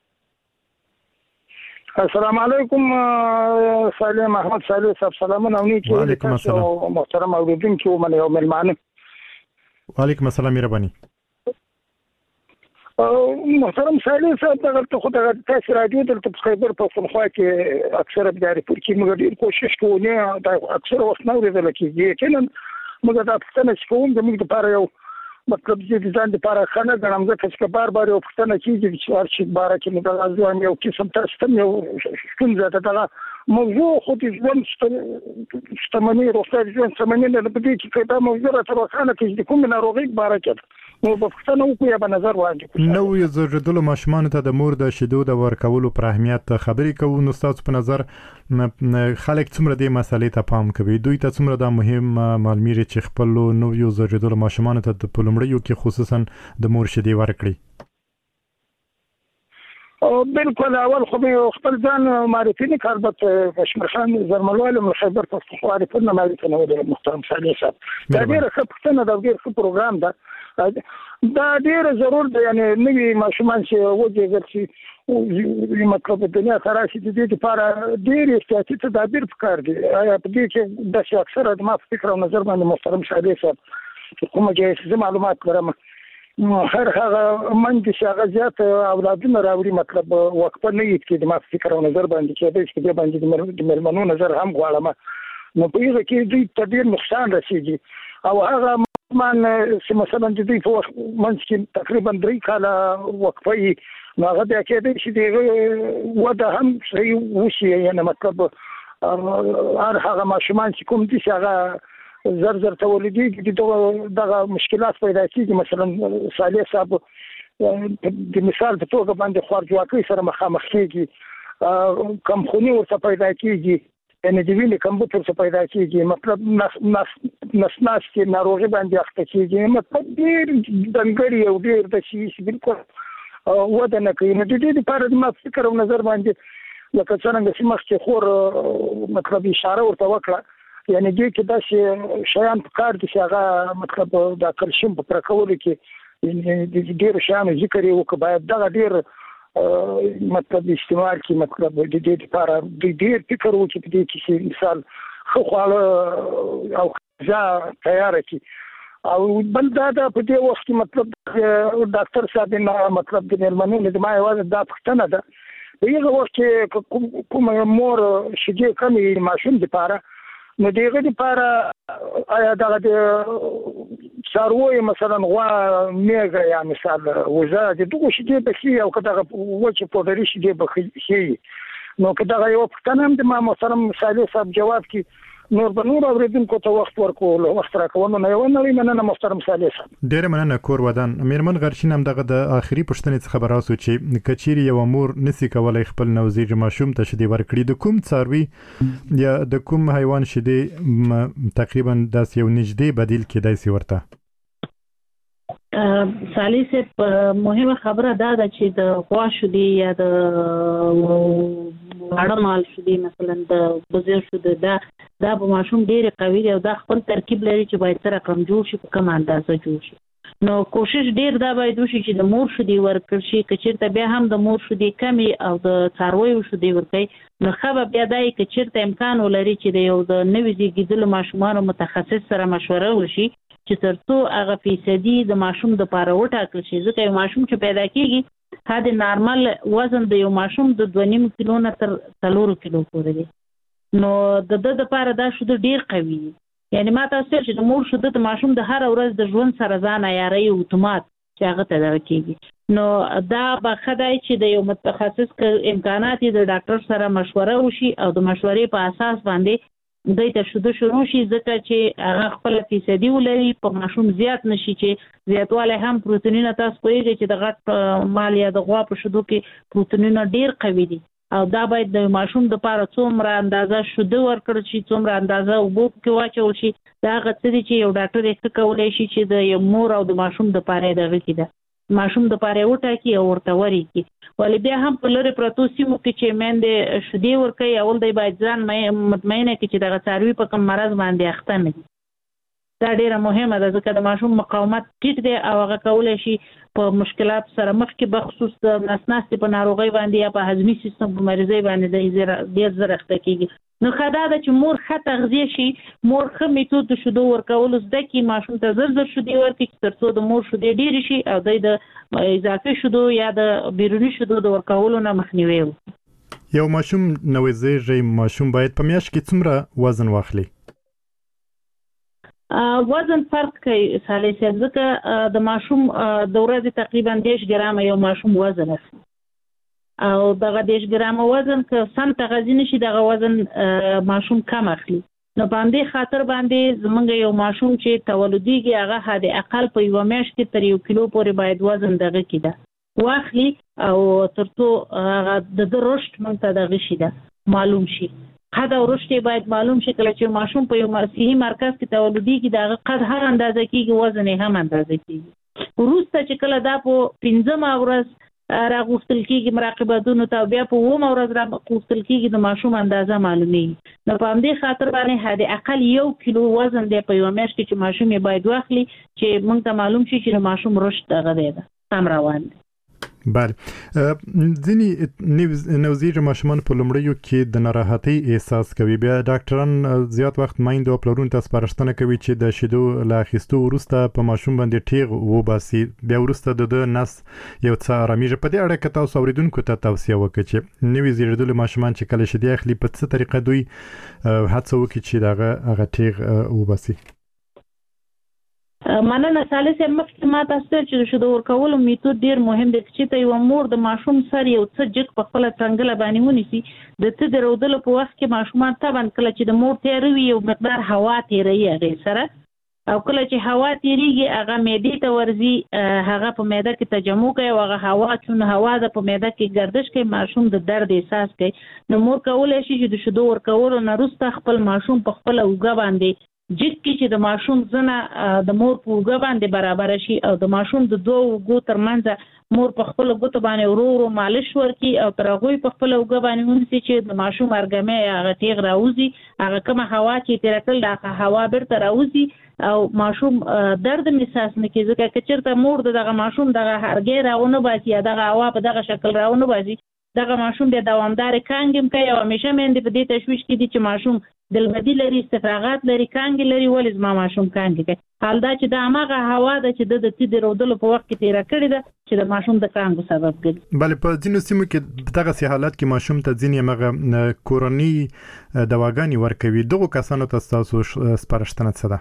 السلام علیکم سالم احمد صالح صاحب سلامونه او نیکی. وعلیکم السلام محترم اوریدونکو من یو ملمانه. وعلیکم السلام مهرباني. محترم سالم صاحب دغه خو دغه تاسو راډیو دلته خیبر پښتونخوا کې اکثره بیا ریپورت کې موږ ډیر کوشش کوو نه دا اکثره وخت نه ورېدل کېږي چې نن موږ دا پښتنه چې کوم د موږ لپاره یو مطلب چې ځان لپاره خنه غنم زه چې بار یو پښتنه کېږي چې ارشد بار کې موږ راځو یو قسم تاسو یو څنګه دا موضوع خو د ژوند شتمنۍ روغتیا د ژوند شتمنۍ نه په دې کې دا موضوع راته خانه کې کوم ناروغي بار کې نو په پښتنه وکړو یا په نظر واچو نو یو زړدلو ماشومان ته د مور د شیدو د ورکولو پر اهمیت خبرې کوو نو تاسو په نظر خلک څومره د مسالې ته پام کوي دوی ته څومره د مهم معلومات چې خپل نو یو زړدلو ماشومان ته د پلمړیو کې خصوصا د مور شیدې ورکړي بالکل اول خو خپل ځان معرفي نه کاربت کشمیر خان زرملوال من خیبر پښتونخوا لري نه معرفي نه ودل محترم صالح صاحب دا ډیره ښه پښتنه دا ډیر ښه پروګرام ده دا ډیره ضرور ده یعنی نوی ماشومان چې وځي چې مطلب د دنیا خراشي د دې لپاره ډیر احتیاطي تدابیر پکار دي آیا په دې کې د اکثره د ما فکر او نظر باندې محترم صالح صاحب کومه جایزه معلومات لرم هر هغه منځ چې هغه زیات اولادونه راوړي مطلب وقفه نه یې کې د ما فکر او نظر باندې چې د دې باندې د ملمنو نظر هم غواړم نو په دې کې دوی ته ډیر نقصان رسیږي او هغه من چې مثلا د دې په منځ کې تقریبا 3 کاله وقفه نو هغه د کې چې د وده هم صحیح وشي یعنی مطلب هر هغه ماشومان چې کوم دي هغه زر تولیدي دغه مشکلات پیدا کیږي مثلا صالح صاحب د مثال په توګه باندې خورجواکۍ سره مخامخ کیږي کم خونی ورته پیدا کیږي یعنی د وینې کمبوټر څخه پیدا کیږي مطلب نس کې ناروغي باندې اخته کیږي مطلب ډیر دنګړی او ډیر د شي بالکل وده نه کوي نو د دې لپاره د ما فکر او نظر باندې لکه څنګه چې مخکې خور مطلب اشاره ورته وکړه یعنی دې کې دا شیان په کار دي چې هغه مطلب د کلسیم په پرکولو کې د ډیر شیانو ذکر یو که باید دغه ډیر مطلب استعمال کې مطلب د دې لپاره د ډیر فکر وکړي په دې کې مثال خو خواله او ځا تیار کړي او بل دا په دې وخت کې مطلب ډاکټر صاحب نه مطلب د مېرمنو د ما یوازې دا پښتنه ده په یوه وخت کې کوم مور شګې کمې ماشوم لپاره نو دغه لپاره آیا دغه څاروي مثلا غوا میګه یا مثال وزه د دغه شي په شي او کداغه وچه پودري شي به شي نو کداغه یو پښتنه هم د ما محترم صالح صاحب جواب کی نور بنور اوریدونکو ته وخت ورکول وخت راکونه نه یو نه مننه محترم صالح صاحب ډیر مننه کور ودان میرمن غرشین هم دغه د اخري پښتنې څخه براسو چې کچيري یو امور نسی کولای خپل نوزیج ماشوم ته شدي ورکړي د کوم څاروي یا د کوم حیوان شدي تقریبا داس یو نږدې بدیل کېدای سي ورته صالح صاحب مهمه خبره دا ده چې د غوا شدي یا د اړه مال شدي مثلا د بزر شدي دا په ماشوم ډېر قوي دی او دا خپل ترکیب لري چې باید سره کم جوړ شي په کوم اندازه جوړ شي نو کوشش ډېر دا باید وشي چې د مور شدي ورکړ شي که چېرته بیا هم د مور شدي کمي او د څارویو شدي ورکړي نو ښه به بیا دا که چېرته امکان ولري چې د یو د نوي زیږېدلو ماشومانو متخصص سره مشوره وشي چې تر څو هغه فیصدي د ماشوم د پاره وټاکل شي ځکه یو ماشوم چې پیدا کیږي دا د نارمل وزن د یو ماشوم د 2.5 کیلو نه تر 4 کیلو پورې دی نو د لپاره دا شود ډیر قوي یعنی ما تاسو چې د مور شود د ماشوم د هر ورځ د ژوند سره ځان عیاري اتومات چې هغه ته کیږي نو دا به خدای چې د یو متخصص امکانات د ډاکټر سره مشوره وشي او د مشورې په اساس باندې دوی ته شروع شي ځکه چې هغه خپل فیصدي ولري په ماشوم زیات نشي چې زیاتوالی هم پروتینونه تاسو پوهیږئ چې د غټ مال یا د غوا په شیدو کې پروتینونه ډیر قوي دي او دا باید د ماشوم د لپاره څومره اندازه شیدو ورکړل شي څومره اندازه اوبه پکې واچول شي دا هغه څه دي چې یو ډاکټر یې کولی شي چې د یو مور او د ماشوم د لپاره دغه کې ده ماشوم د لپاره وټاکي او ورته ورکړي ولې بیا هم په لرې پرتو سیمو کې چې میندې شیدې ورکوي اول دی باید ځان مطمئنه کړي چې دغه څاروي په کوم مرض باندې اخته نه دي دا ډیره مهمه ده ځکه د ماشوم مقاومت ټیټ دی او هغه کولای شي په مشکلات سره مخ کې بخصوص د نسناستي په ناروغي باندې یا په هضمي سیستم په مریضي باندې ډیر زر اخته کیږي. نو خدا ده چې مور ښه تغذیه شي، مور ښه میتود د شیدو ورکولو زده کړي، ماشوم ته زر شیدې ورکړي تر څو د مور شیدې ډېرې شي او د اضافي شیدو یا د بیروني شیدو د ورکولو نه مخنیوي وکړي. یو ماشوم نوې زیږی ماشوم باید په میاشت کې څومره وزن واخلي؟ وزن فرق کوي صالح صاحب، ځکه د ماشوم د ورځې تقریبا 10 ګرامه یو ماشوم وزن اخلي او دغه 10 ګرامه وزن که سم تغذیه نشي دغه وزن ماشوم کم اخلي. نو باندې خاطر باندې زمونږ یو ماشوم چې تولديږي هغه حد اقل په یو میاشت کې تر 1 کیلو پورې باید وزن دغه کېده واخلي او ترڅو هغه د رشد مونږ ته دغه شي ده معلوم شي. قد او رشد باید معلوم شي. کله چې ماشوم په یو صحي مرکز کې تولديږي دغه قد هغه اندازه کېږي، وزن هم اندازه کېږي. وروسته چې کله دا په 15 ورځ راغوښتل کېږي مراقبتونو ته، بیا په 9 ورځ راغوښتل کېږي د ماشوم اندازه معلومیږي. نو په همدې خاطر باندې حد اقل 1 کیلو وزن دی په یو میاشت کې چې ماشوم یې باید واخلي چې موږ ته معلوم شي چې ماشوم رشد دغه دی سم روان دی. بله، ځینې نوزیږي ماشومان په لومړیو کې د ناراحتۍ احساس کوي، بیا ډاکټران زیات وخت میندو او پلرونو ته سپارښتنه کوي چې د شیدو له اخیستو وروسته په ماشوم باندې ټیغ وباسي، بیا وروسته د نس یو څه آرامېږي. په دې اړه که تاسو اوریدونکو ته توصیه وکړئ چې نوي زیږیدلي ماشومان چې کله شیدې اخلي په څه طریقه دوی هڅه وکړي چې هغه ټیغ وباسي. مننه صالح صاحب، مخکې ما تاسو ته چې د شیدو ورکولو میتود ډیر مهم دی چې ته یو مور د ماشوم سر یو څه جګ په خپله څنګله باندې ونیسي. د ته د رودلو په وخت کې ماشومان طبعا کله چې د مور تیروي یو مقدار هوا تیروي هغې سره، او کله چې هوا تیریږي هغه معدې ته ورځي، هغه په معده کې تجمع کوي او هغه هوا چون هوا د په معده کې گردش کوي، ماشوم د درد احساس کوي. نو مور کولی شي چې د شیدو ورکولو نه وروسته خپل ماشوم په خپله اوږه باندې جګ کې چې د ماشوم زنه د مور په اوږه باندې برابر شي او د ماشوم د دوه اوږو ترمنځ مور په خپل ګوتو باندې ورو ورو مالش ورکړي او تر هغوی په خپل اوږه باندې ونیسي چې د ماشوم ارګمې هغه تیغ راوځي، هغه کومه هوا چې تېره کړل هغه هوا بیرته راوځي او ماشوم درد احساس نه کوي. ځکه که چېرته مور دغه ماشوم دغه هرګی راونه باسي یا دغه هوا په دغه شکل راونه باسي، دغه ماشوم بیا دوامدارې کانګې هم کوي او همیشه میندې په دې تشویش کې دي چې ماشوم دلبدي لري، استفراغات لري، کانګې لري، ولې زما ماشوم کانګې کوي. حال دا چې د هماغه هوا ده چې د تېدې رودلو په وخت کې تېره کړې ده چې د ماشوم د کانګو سبب ګرځي. بله، په ځینو سیمو کې په دغسې حالات کې ماشوم ته ځینې همغه کورني دواګانې ورکوي. دغو کسانو ته ستاسو سپارښتنه څه ده؟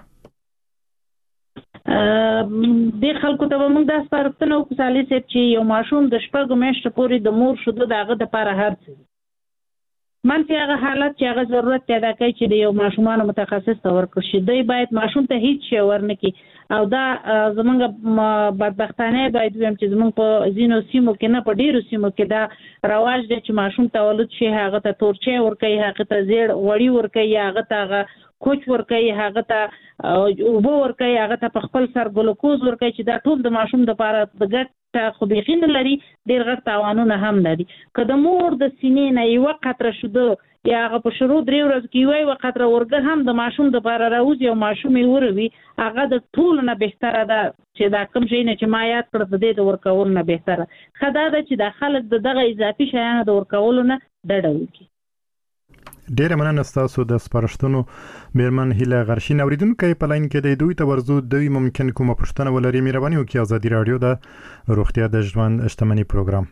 دې خلکو ته به موږ دا سپارښتنه وکړو صالح صاحب چې یو ماشوم د 6 میاشتو پورې د مور شیدو د هغه دپاره هر څه دي. منفي هغه حالت چې هغه ضرورت پیدا کوي چې د یو ماشومانو متخصص ته ورکړل شي، دی باید ماشوم ته هیڅ شی ورنه کړي. او دا زمونږ بدبختانه باید ویم چې زمونږ په ځینو سیمو کې نه په ډیرو سیمو کې دا رواج دی چې ماشوم تولد شي هغه ته تورچی ورکوي، هغه ته زیړ وړي ورکوي، هغه ته هغه کوچ ورکوي، هغه ته اوبه ورکوي، هغه ته په خپل سر ګلوکوز ورکوي چې دا ټول د ماشوم دپاره د ګټ خو بیخي نه لري، ډېر غټ تاوانونه هم لري. که د مور د سینې نه یوه قطره شیدو یا هغه په شروع 3 ورځو کې یوه قطره ورګه هم د ماشوم دپاره راوځي او ماشوم یې وروي، هغه د ټولو نه بهتره ده چې دا کوم شی نه چې ما یاد کړ د دې د ورکولو نه بهتره. ښه دا ده چې دا خلک د دغه اضافي شیانو د ورکولو نه ډډه وکړي. ډیره مننه ستاسو د سپارښتنو میرمن هیله غرشین. اوریدونکي په لاین کې دی، دوی ته ورزو دوی ممکن کومه پوښتنه ولري، مهرباني وکړئ ازادي رادیو د روغتیا د ژوند شتمنۍ پروګرام.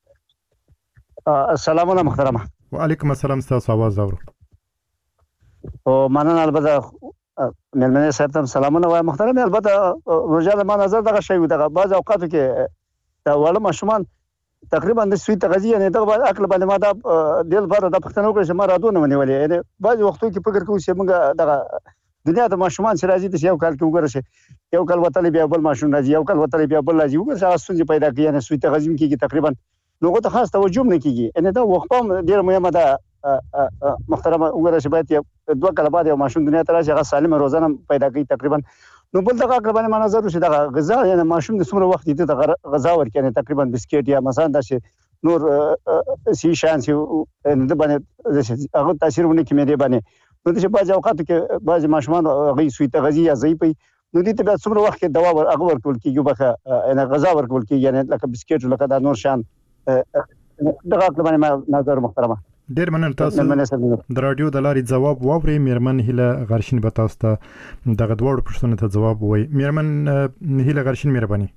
السلام علیکم محترمه. وعلیکم السلام، ستاسو आवाज اورو. او مننه البته مېلمنې صاحب ته سلامونه وایم محترمه. البته روزه د ما نظر دغه شی دغه بعض اوقاتو کې دا وړه ماشومان تقریبا د سوی تغذیه نه دغه اکل باندې ما دا دل بار د پښتنو کې چې ما رادونه ونیولې، یعنی بعض وختو کې فکر کوم چې موږ دغه دنیا د ماشومان سره راځي د یو کال کې وګورئ شي، یو کال وتلی بیا بل ماشوم راځي، یو کال وتلی بیا بل راځي، وګورئ هغه ستونزې پیدا کوي، یعنی سوی تغذیه کېږي تقریبا نو ته خاص توجه نه کیږي. یعنی دا وخت هم ډیر مهمه ده محترمه. وګورئ چې باید 2 کال بعد یو ماشوم دنیا ته راشي هغه سالم روزانه پیدا کوي تقریبا. نو بل دغه باندې ما نظر وشي دغه غذا، یعنی ماشوم د څومره وخت دې ته غذا ورکړي، تقریبا بسکټ یا مثلا دا نور سی شانس د باندې هغه تاثیر ونه کوي مې باندې. نو د بعض اوقات کې بعض ماشومان غي سوی تغذیه یا ضعیفي نو دې ته بیا څومره وخت کې دوا ورکول کیږي بخه ان غذا ورکول کیږي یعنی لکه بسکټ لکه دا نور شان دغه باندې ما نظر محترمه ډیر مننه تاسو د رادیو د لارې ځواب واوري میرمن هیله غرشین به تاسو ته دغه دوړ پښتنه ته ځواب وای میرمن هیله غرشین مهرباني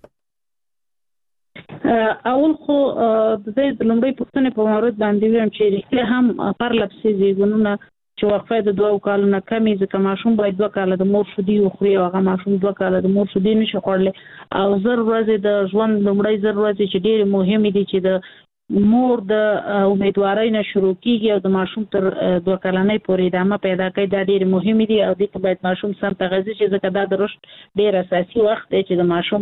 اول خو د دې لومړی پښتنه په مورد باندې ویم چې رښتیا هم پرلپسې زیږونونه چې وقفه د 2 کالونو کمی ځکه ماشوم باید 2 کاله د مور شودي وخوري او هغه ماشوم 2 کاله د مور شودي نشي خوړلی او زر ورځې د ژوند لومړی زر ورځې چې ډېرې مهمې دي چې د مور د امیدوارۍ نه شروع کیږي او د ماشوم تر 2 کلنۍ پورې ادامه پیدا کوي دا ډېرې مهمې دي او دې کې باید ماشوم سم تغذیه شي ځکه دا د رشد ډېر اساسي وخت دی چې د ماشوم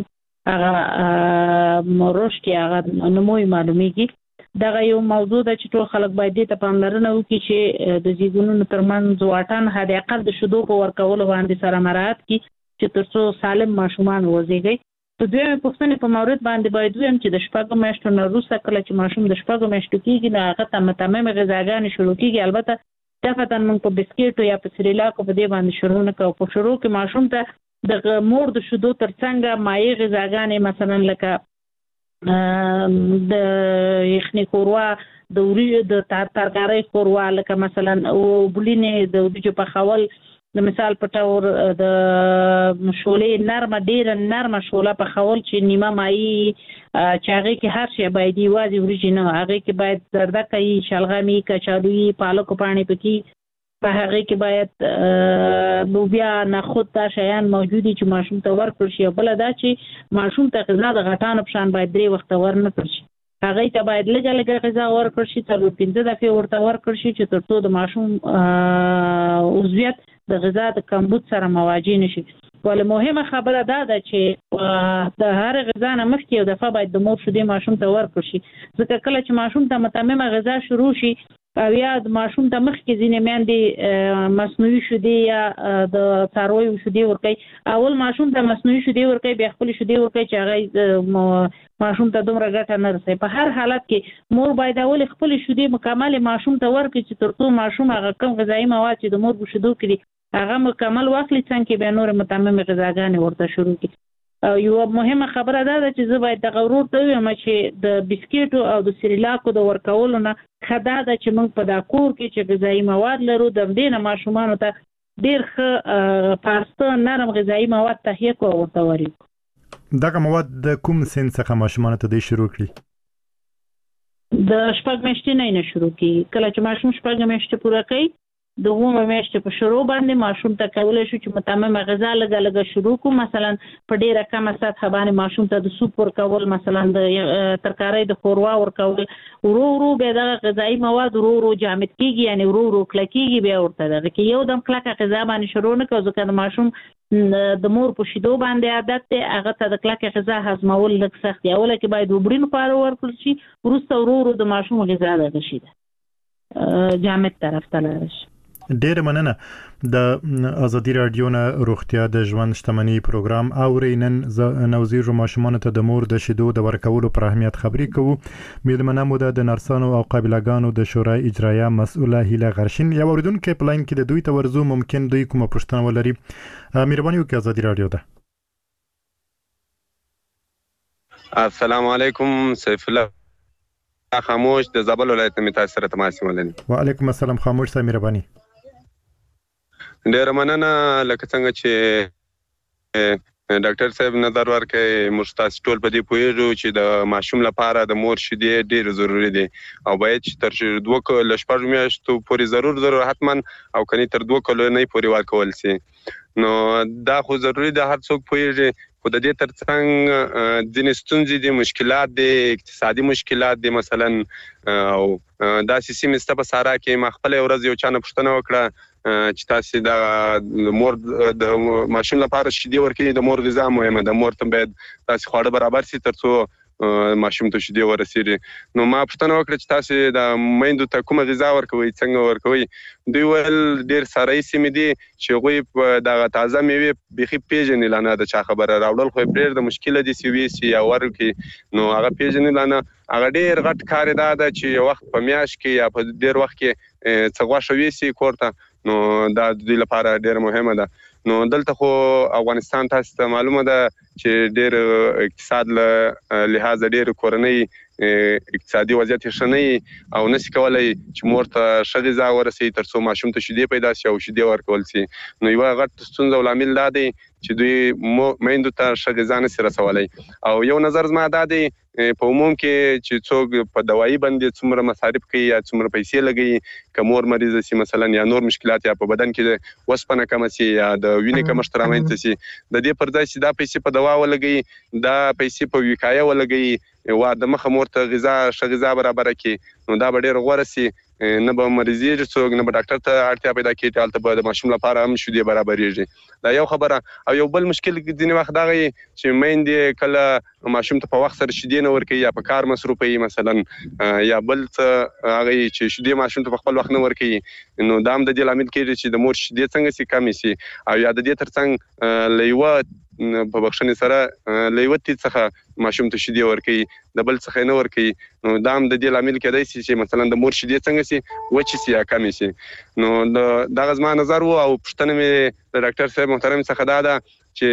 هغه رشد یا هغه نموي معلومیږي دغه یو موضوع ده چې ټول خلک باید دې ته پاملرنه وکړي چې د زیږونونو ترمنځ واټن حد اقل د شیدو په ورکولو باندې سره مراعات کړي چې ترڅو سالم ماشومان وزیږي. په دویمه پوښتنې په مورد باندې باید ویم چې د شپږو میاشتو نه وروسته کله چې ماشوم د شپږو میاشتو کېږي نو هغه ته متممې غذاګانې شروع کېږي. البته دفعتا موږ په بسکټو یا په سریلاکو په دې باندې شروع نه کوو. په شروع کې ماشوم ته د مور د شیدو ترڅنګ مایع غذاګانې مثلا لکه د یخني قوروا د وریجو د ترکارۍ قوروا لکه مثلا وبلینې د وریجو پخول د مثال په تور د شولې نرمه ډیره نرمه شوله پخول چې نیمه مایي چې هغه کې هر شی باید یوازې وریجې نه هغه کې باید زردکه شلغمي کچالوي پالک پاڼې پکې په هغه کې باید لوبیا نخود دا شیان موجودي چې ماشوم ته ورکړل شي. بل دا چې ماشوم ته غذا د غټانو په شان باید 3 وخت ورنکړل شي. هغه ته باید لږه غذا ورکړل شي تر 15 دفعې ورته ورکړل شي چې ترڅو د ماشوم عضویت د غذا د کمبود سره مواجه نشي. ولې مهمه خبره دا ده چې د هر غذا نه مخکې یو دفعه باید د مور شیدې ماشوم ته ورکړل شي ځکه کله چې ماشوم ته متممه غذا شروع شي او یا د ماشوم ته مخکې ځینې میندې مصنوعي شیدې یا د څارویو شیدې ورکوي. اول ماشوم ته مصنوعي شیدې ورکوي بیا خپلې شیدې ورکوي چې هغه ماشوم ته دومره ګټه نه رسوي. په هر حالت کې مور باید اول خپلې شیدې مکمل ماشوم ته ورکړي چې ترڅو ماشوم هغه کم غذایي مواد چې د مور په شیدو کې دي هغه مکمل واخلي څنګه بیا نور متممې غذاګانې ورته شروع کړي. یو مهمه خبره دا ده چې زه باید دغه ورور ته ویم چې د بسکټو او د سریلاکو د ورکولو نه ښه دا ده چې موږ په دا کور کې چې غذایي مواد لرو د همدې نه ماشومانو ته ډېر ښه پاسته نرم غذایي مواد تهیه کړو او ورته ورکړو. دغه مواد د کوم سن څخه ماشومانو ته دی شروع کړي؟ د 4 میاشتې نه شروع کړي. کله چې ماشوم 4 میاشتې پوره کوي د 9 میاشتې په شروع باندې ماشوم ته کولی شو چې متممه غذا لږه شروع کو. مثلا په ډیره کمه سطحه باندې ماشوم ته د سوپ ورکول مثلا د ترکارۍ د قوروا ورکول ورو بیا دغه غذایي مواد ورو جامد کیږي یعنی ورو کلکیږي بیا ورته دغه کې یو دم کلکه غذا باندې شروع نه کوو ځکه د ماشوم د مور په شیدو باندې عادت دی هغه ته د کلکه غذا هضمول لږ سخت دی. اوله کې باید وبرین خواړه ورکړل شي وروسته ورو د ماشوم غذا دغه شي جامد طرف ته لاړ شي. ډیر مننه. د ازادي رادیو نه روغتیا د ژوند شتمنۍ پروګرام اوري. نن نوزیږو ماشومان ته د مور د شیدو د ورکولو پر اهمیت خبرې کوو. میلمنه مو د نرسانو او قابلګانو د شورای اجرایه مسؤله هیله غرشین. یا اوریدونکو په لاین کې د دوی ته ورزو ممکن دوی کومه پوښتنه ولري. مهرباني وکړئ ازادي رادیو ته. السلام علیکم سیف الله خاموش د زابل ولایت نه متاثر تماس ولني. وعلیکم السلام خاموش صاحب مهرباني. ډیر مننه لکه څنګه چې ډاکټر صاحب نظر ورکړي موږ تاسو ټول په دې پوهیږو چې د ماشوم لپاره د مور شیدې ډیر ضروری دي او باید چې تر 2 شپږ میاشتو پورې ضرور حتما او کني تر 2 کلونې پورې ورکول شي. نو دا خو ضروری ده هر څوک پوهیږي خو د دې ترڅنګ ځینې ستونزې دي مشکلات دي اقتصادي مشکلات دي مثلا او دا سیستم است په سارا کې ما خپل ورځ یو چانه پښتنه وکړه چې تاسو د مور د ماشوم لپاره شیدې ورکړي د مور غذا مهمه ده. مور ته باید تاسو خواړه برابر سي ترڅو ماشوم ته شیدې ورسیږي. نو ما پښتنه وکړه چې تاسو د میندو ته کومه غذا ورکوي څنګه ورکوي. دوی ول ډیر ساري سیمې دي چې غوي د تازه میوه بيخي پیژنې لانه د چا خبره راوړل خو ډیر د مشکله دي سی وی سی یا ورکي نو هغه پیژنې لانه هغه ډیر غټ کار ده چې وخت په میاش کې یا په ډیر وخت کې څغوا شوي سي کوړه نو دا د دې لپاره ډېر مهمه ده. نو دلته خو افغانستان تاسو ته معلومه ده چې ډېر اقتصاد له لحاظ ډېر کورنۍ اقتصادي وضعیت ښه نه او نشي کولای چې مور ته ښه غذا ورسوي تر څو ماشوم ته شیدې پیدا شي او شیدې ورکول شي. نو یوه غټ ستونزه او لامل دا دی چې دوی میندو ته ښه غذا نشي رسولی. او یو نظر زما دا دی په عموم کې چې څوک په دوایي باندې څومره مصارف کوي یا څومره پیسې لګوي، که مور مریضه شي مثلا یا نور مشکلات یا په بدن کې وسپنه کمه شي یا د وینې کمښت رامنځته شي، د دې پر ځای چې دا پیسې په دوا ولګوي، دا پیسې په وقایه ولګوي، وا د مخه مور ته ښه غذا برابره کړي، نو دا به ډېر غوره شي. نه به مریضېږي څوک، نه به ډاکټر ته اړتیا پیدا کېږي، هلته به د ماشوم لپاره هم شیدې برابرېږي. دا یو خبره. او یو بل مشکل ځینې وخت دغه وي چې میندې کله ماشوم ته په وخت سره شیدې نه ورکوي یا په کار مصروفه وي مثلا، یا بل څه هغه چې شیدې ماشوم ته په خپل وخت نه ورکوي، نو دا هم د دې لامل کېږي چې د مور شیدې څنګه شي کمې شي. او یا د دې ترڅنګ له یوه په بخښنې سره له یوه تیز څخه ماشوم ته شیدې ورکوي، د بل څخه یې نه ورکوي، نو دا هم د دې لامل کېدای شي چې مثلا د مور شیدې څنګه شي وچې شي یا کمې شي. نو دغه زما نظر و. او پوښتنه مې د ډاکټر صاحب محترم څخه دا ده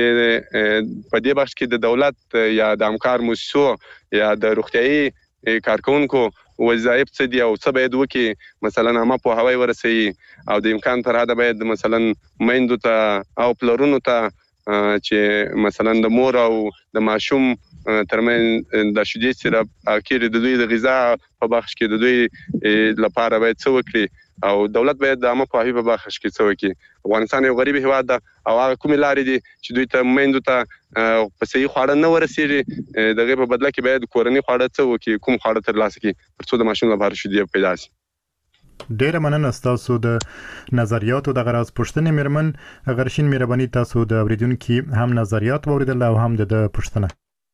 چې په دې بخش کې د دولت یا د همکار موسسو یا د روغتیایي کارکونکو وظایف څه دي او څه باید وکړي، مثلا عامه پوهاوی ورسوي او د امکان تر حده باید مثلا میندو ته او پلرونو ته چې مثلا د مور او د ماشوم ترمنځ د شیدې سره اخر د دوی د غذا په بخش کې د دوی لپاره باید څه وکړي، او دولت باید د عامه پوهاوي په بخش کې څه وکړي. افغانستان یو غریب هیواد ده او هغه کومې لارې دي چې دوی ته میندو ته په صحیح خواړه نه ورسېږي، د هغې په بدله کې باید کورني خواړه څه وکړي، کوم خواړه ترلاسه کړي تر څو د ماشوم لپاره شیدې پیدا شي. ډیره مننه ستاسو د نظریاتو. د غراز پوښتنې میرمن غرشین مهرباني، تاسو د اوریدونکو هم نظریات واوریدل او هم د پوښتنه.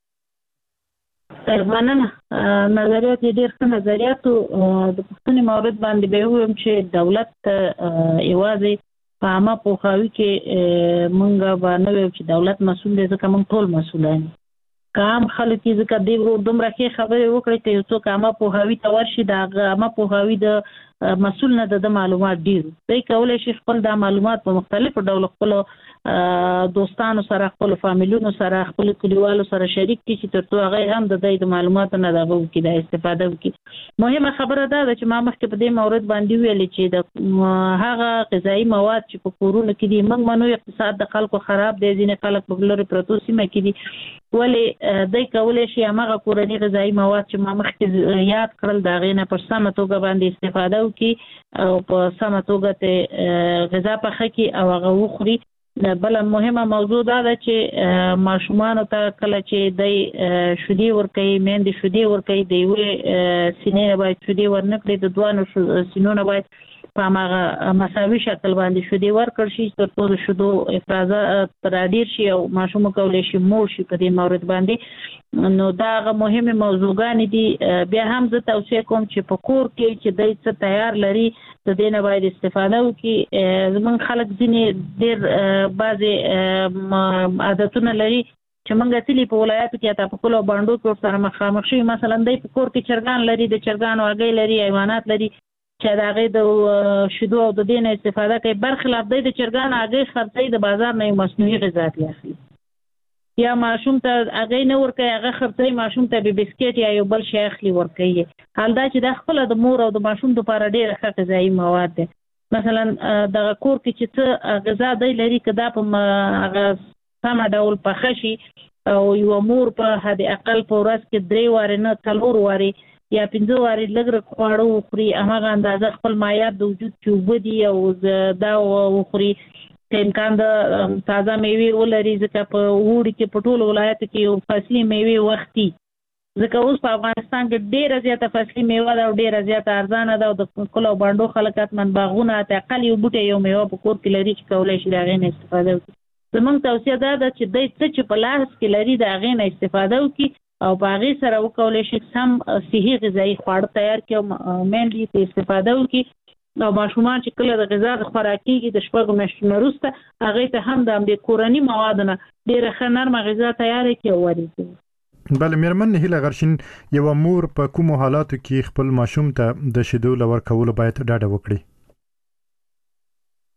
مننه. نظریات ډېر ښه نظریاتو. د پوښتنې مورد باندې به ووایم چې دولت یوازې په عامه پوهاوي کې مونږ به نه وایو چې دولت مسؤل دی، ځکه مونږ ټول مسؤلان یو. که عام خلک یې ځکه دې دومره ښې خبرې وکړي که یو څوک عامه پوهاوي ته ورشي، د هغه عامه پوهاوي د مسؤل نه د معلومات ډېر دی کولی شي خپل دا معلومات په مختلفو ډول خپلو دوستانو سره، خپلو فامیلونو سره، خپلو کلیوالو سره شریک کړي چې تر څو هغه هم د دوی د معلوماتو نه دغه وکړي، د استفاده وکړي. مهمه خبره دا ده چې ما مخکې په دې مورد باندې ویلې چې د هغه غذایي مواد چې په کورونو کې دي، موږ منو اقتصاد د خلکو خراب دی، ځینې خلک په لرې پرتو سیمه کې دي، ولې دوی کولی شي هماغه کورني غذایي مواد چې ما مخکې یاد کړل د هغې نه په سمه توګه باندې استفاده وکړي او په سمه توګه ته غذا پخه کړي او هغه وخوري. بله مهمه موضوع دا ده چې ماشومانو ته کله چې دی شیدې ورکوي، میندې شیدې ورکوي، د یوې سینې نه باید شیدې ورنه کړي، د دوه سینو نه باید په هماغه مساوي شکل باندې شیدې ورکړل شي تر څو د شیدو افرازات راډیر شي او ماشوم کولی شي موړ شي په دې مورد باندې. نو دا هغه مهمې موضوعګانې دي. بیا هم زه توصیه کوم چې په کور کې چې دی څه تیار لري د دې نه باید استفاده وکړي. زموږ خلک ځینې ډېر بعضې عادتونه لري چې موږ تلي په ولایاتو کې حتی په کلو بانډو کې ورسره مخامخ شوي، مثلا دی په کور کې چرګان لري، د چرګانو هګۍ لري، حیوانات لري چې د هغې د شیدو او د دې نه استفاده کوي، برخلاف دی د چرګانو هګۍ خرڅوي، د بازار نه یو مصنوعي غذا ترې اخلي، یا ماشوم ته هګۍ نه ورکوي، هغه خرڅوي، ماشوم ته بسکټ یا یو بل شی اخلي ورکوي. حال دا چې دا خپله د مور او د ماشوم دپاره ډېره ښه غذایي مواد دی. مثلا دغه کور کې چې څه غذا دی لري که دا په هغه سمه ډول پخه شي او یوه مور په حد اقل په ورځ کې 3 وارې نه 4 وارې یا 5 وارې لږ لږ خواړه وخوري، هماغه اندازه خپل مایعات د وجود چې اوبه دي او دا وخوري، که امکان د تازه میوې ولري، ځکه په اوړي کې په ټولو ولایاتو کې یو فصلي میوې وخت دي، ځکه اوس په افغانستان کې ډېره زیاته فصلي میوه ده او ډېره زیاته ارزانه ده او د کلو او بانډو خلک حتمن باغونه حتی اقل یو بوټی یو میوه په کور کې لري چې کولی شي د هغې نه استفاده وکړي. زموږ توصیه دا ده چې دی څه چې په لاس کې لري د هغې نه استفاده وکړي او په هغې سره وکولی شي سم صحي غذایي خواړه تیار کړي او میندې ته استفاده وکړي او ماشومان چې کله د غذا د خوراک کېږي د 6 میاشتو نه وروسته هغې ته هم د همدې کورني موادو نه ډېره ښه نرمه غذا تیاره کړي او ورکړي. بله میرمن هیله غرشین، یوه مور په کومو حالاتو کې خپل ماشوم ته د شیدو له ورکولو باید ډاډه وکړي؟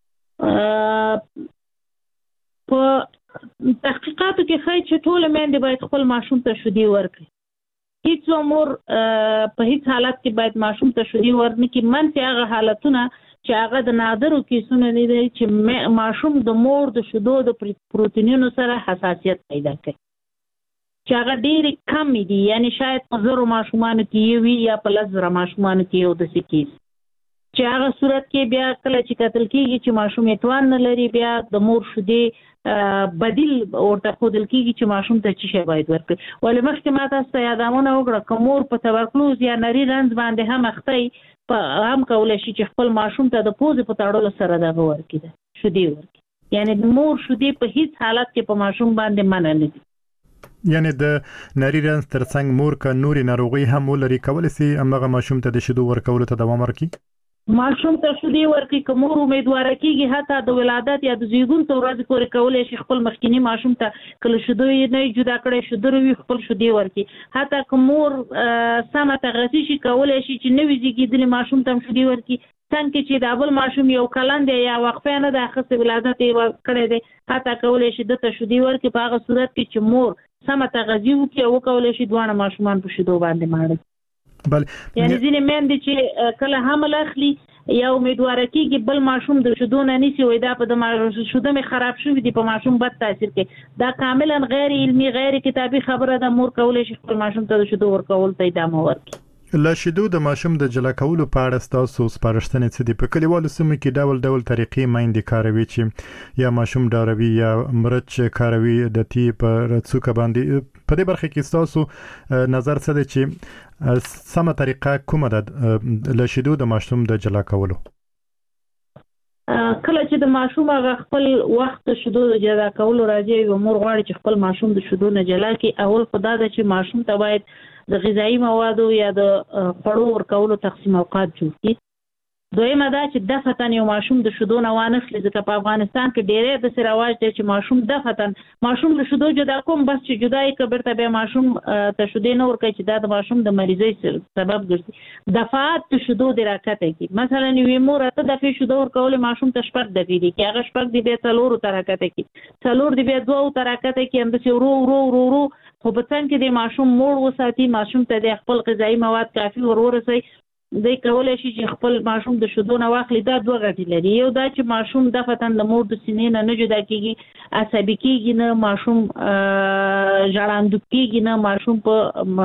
په تحقیقاتو کې ښایي چې ټول میندې باید خپل ماشوم ته شیدې ورکړي. هیڅ مور په هیڅ حالت کې باید ماشوم ته شیدې ورنه کړي، منځ هغه حالتونه چې هغه د نادرو کیسونه نه دي چې ماشوم د مور د شیدو د پروتینونو سره حساسیت پیدا کوي، چې هغه ډېرې کم دي، یعنی شاید په 1000 ماشومانو کې یو وي یا په 10,000 ماشومانو کې یو داسې کیس، چې هغه صورت کې بیا کله چې کتل کېږي چې ماشوم یې توان نه لري، بیا د مور شیدې بدیل ورته ښودل کېږي چې ماشوم ته څه شی باید ورکړي. ولې مخکې ما تاسو ته یادونه وکړه که مور په تبرکلوز یا نري رنځ باندې هم اخته وي هم کولی شي چې خپل ماشوم ته د پوزې په تړلو سره دغه ورکړي، شیدې ورکړي. یعنې د مور شیدې په هیڅ حالت کې په ماشوم باندې منع نه دي. یعنی د نری رنځ ترڅنګ مور که نورې ناروغي هم ولري کولی شي همغه ماشوم ته د شیدو ورکولو ته دوام ورکړي؟ ماشوم ته شیدې ورکړي که مور امیدواره کېږي حتی د ولادت یا د زیږون تر ورځې پورې کولی شي خپل مخکیني ماشوم ته که له شیدو یې نه جدا کړی شیدر وي خپل شیدې ورکړي. حتی که مور سمه تغذي شي کولی شي چې نوي زیږېدلي ماشوم ته هم شیدې ورکړي، څنګه چې د بل ماشوم یو کلن دی یا وقفه نه ده اخیستې ولادت یې کړی دی، حتی کولی شي ده ته شیدې ورکړي په هغه صورت کې چې مور سمه تغذي وکړي او وکولی شي دواړه ماشومان په شیدو باندې ماړه. یعنی ځینې میندې چې کله حمل اخلي یا امیدواره کېږي بل ماشوم د شیدو نه نیسي، وایي دا په د شیدو مې خراب شوي دي په ماشوم بد تاثیر کوي. دا کاملا غیر علمي غیر کتابي خبره ده. مور کولی شي خپل ماشوم ته د شیدو ورکولو ته ادامه ورکړي. له شیدو د ماشوم د جلا کولو په اړه ستاسو سپارښتنې څه دي؟ په کلیوالو سیمو کې ډول ډول طریقې میندې کاروي چې یا ماشوم ډاروي یا مرچ کاروي د تی په څوکه باندې. په دې برخه کې ستاسو نظر څه دی چې سمه طریقه کومه ده له شیدو د ماشوم د جلا کولو؟ کله چې د ماشوم هغه خپل وخت د شیدو د جلا کولو راځي او مور غواړي چې خپل ماشوم د شیدو نه جلا کړي، اول خو دا ده چې ماشوم ته باید د غذایي موادو یا د خوړو ورکولو تقسیم اوقات جوړ کړي. دویمه دا چې دفتن یو ماشوم د شیدو نه وانخلي، ځکه په افغانستان کې ډېری داسې رواج دی چې ماشوم دفتن ماشوم له شیدو جدا کوم بس چې جدا یې که بیرته بیا ماشوم ته شیدې نه ورکوي چې دا د ماشوم د مریضۍ سبب ګرځي. دفعات د شیدو دې راکته کړي، مثلا یوې مور 8 دفعې شیدو ورکولې ماشوم ته 6 دفعې دي کې هغه 6 دې بیا 4 ته راکته کړي، 4 دې بیا 2 ته راکته کړي، همداسې ورو خو په څنګ کې د ماشوم موړ وساتي، ماشوم ته د خپل غذایي مواد کافي ورسوي. دی کولی شي چې خپل ماشوم د شیدو نه واخلي. دا 2 ګټې لري. یو دا چې ماشوم دفتن د مور د سینې نه جدا کېږي، عصبي کېږي نه، ماشوم ژړاندود کېږي نه، ماشوم په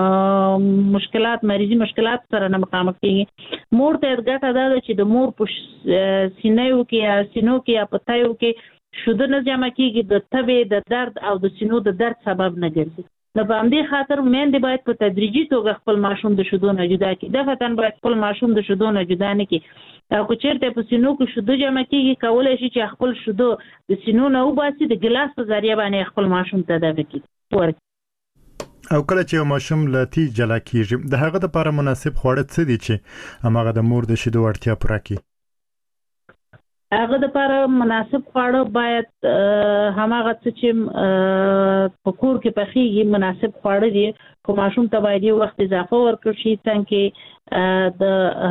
مریضي مشکلات سره نه مخامخ کېږي. مور ته ګټه دا ده چې د مور په سینو کې یا په تایو کې شیدو نه جمع کېږي، د تبې د درد او د سینو د درد سبب نه ګرځي. نو په همدې خاطر میندې باید په تدریجي توګه خپل ماشوم د شیدو نه جدا کړي. دفتن باید خپل ماشوم د شیدو نه جدا نه کړي. او که چېرته په سینو کې شیدو جمع کېږي کولی شي چې خپل شیدو د سینو نه وباسي، د ګلاس په ذریعه باندې خپل ماشوم ته دغه کړي. او کله چې یو ماشوم له تی جلا کېږي د هغه لپاره مناسب خواړه څه دي چې هماغه د مور د شیدو اړتیا پوره کړي؟ هغه لپاره مناسب خواړه باید هماغه څه چې په کور کې پخېږي مناسب خواړه دي. خو ماشوم ته باید یو وخت اضافه ورکړل شي، څنګه د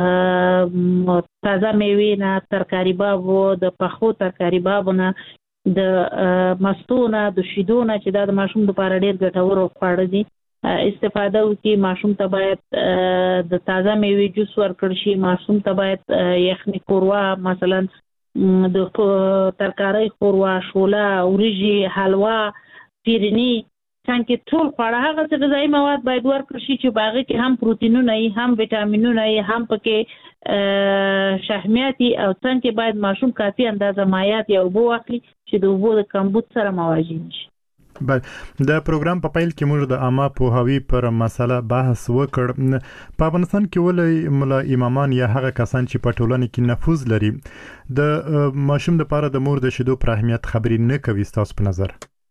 تازه میوې نه، ترکاري بابو، د پخو ترکاري بابو نه، د مستو نه، د شیدو نه چې دا د ماشوم لپاره ډېر ګټور خواړه دي استفاده وکړي. ماشوم ته باید د تازه میوې جوس ورکړل شي. ماشوم ته باید یخني قوروا مثلا د ترکارۍ قوروا، شوله، وریجې، حلوا، پیرني، څنګه ټول خواړه هغه څه غذایي مواد باید ورکړل شي چې په هغه کې هم پروتینونه وي، هم ویټامینونه وي، هم پکې شحمیات وي، او څنګه باید ماشوم کافي اندازه مایعات یا اوبه واخلي چې د اوبو د کمبود سره مواجه نشي. د پروګرام په پیل کې موږ د عامه پوهاوي پر مسله بحث وکړ. په افغانستان کې ولې ملا امامان یا هغه کسان چې په ټولنه کې نفوذ لري د ماشوم لپاره د مور د شیدو پر اهمیت خبرې نه کوي ستاسو په نظر؟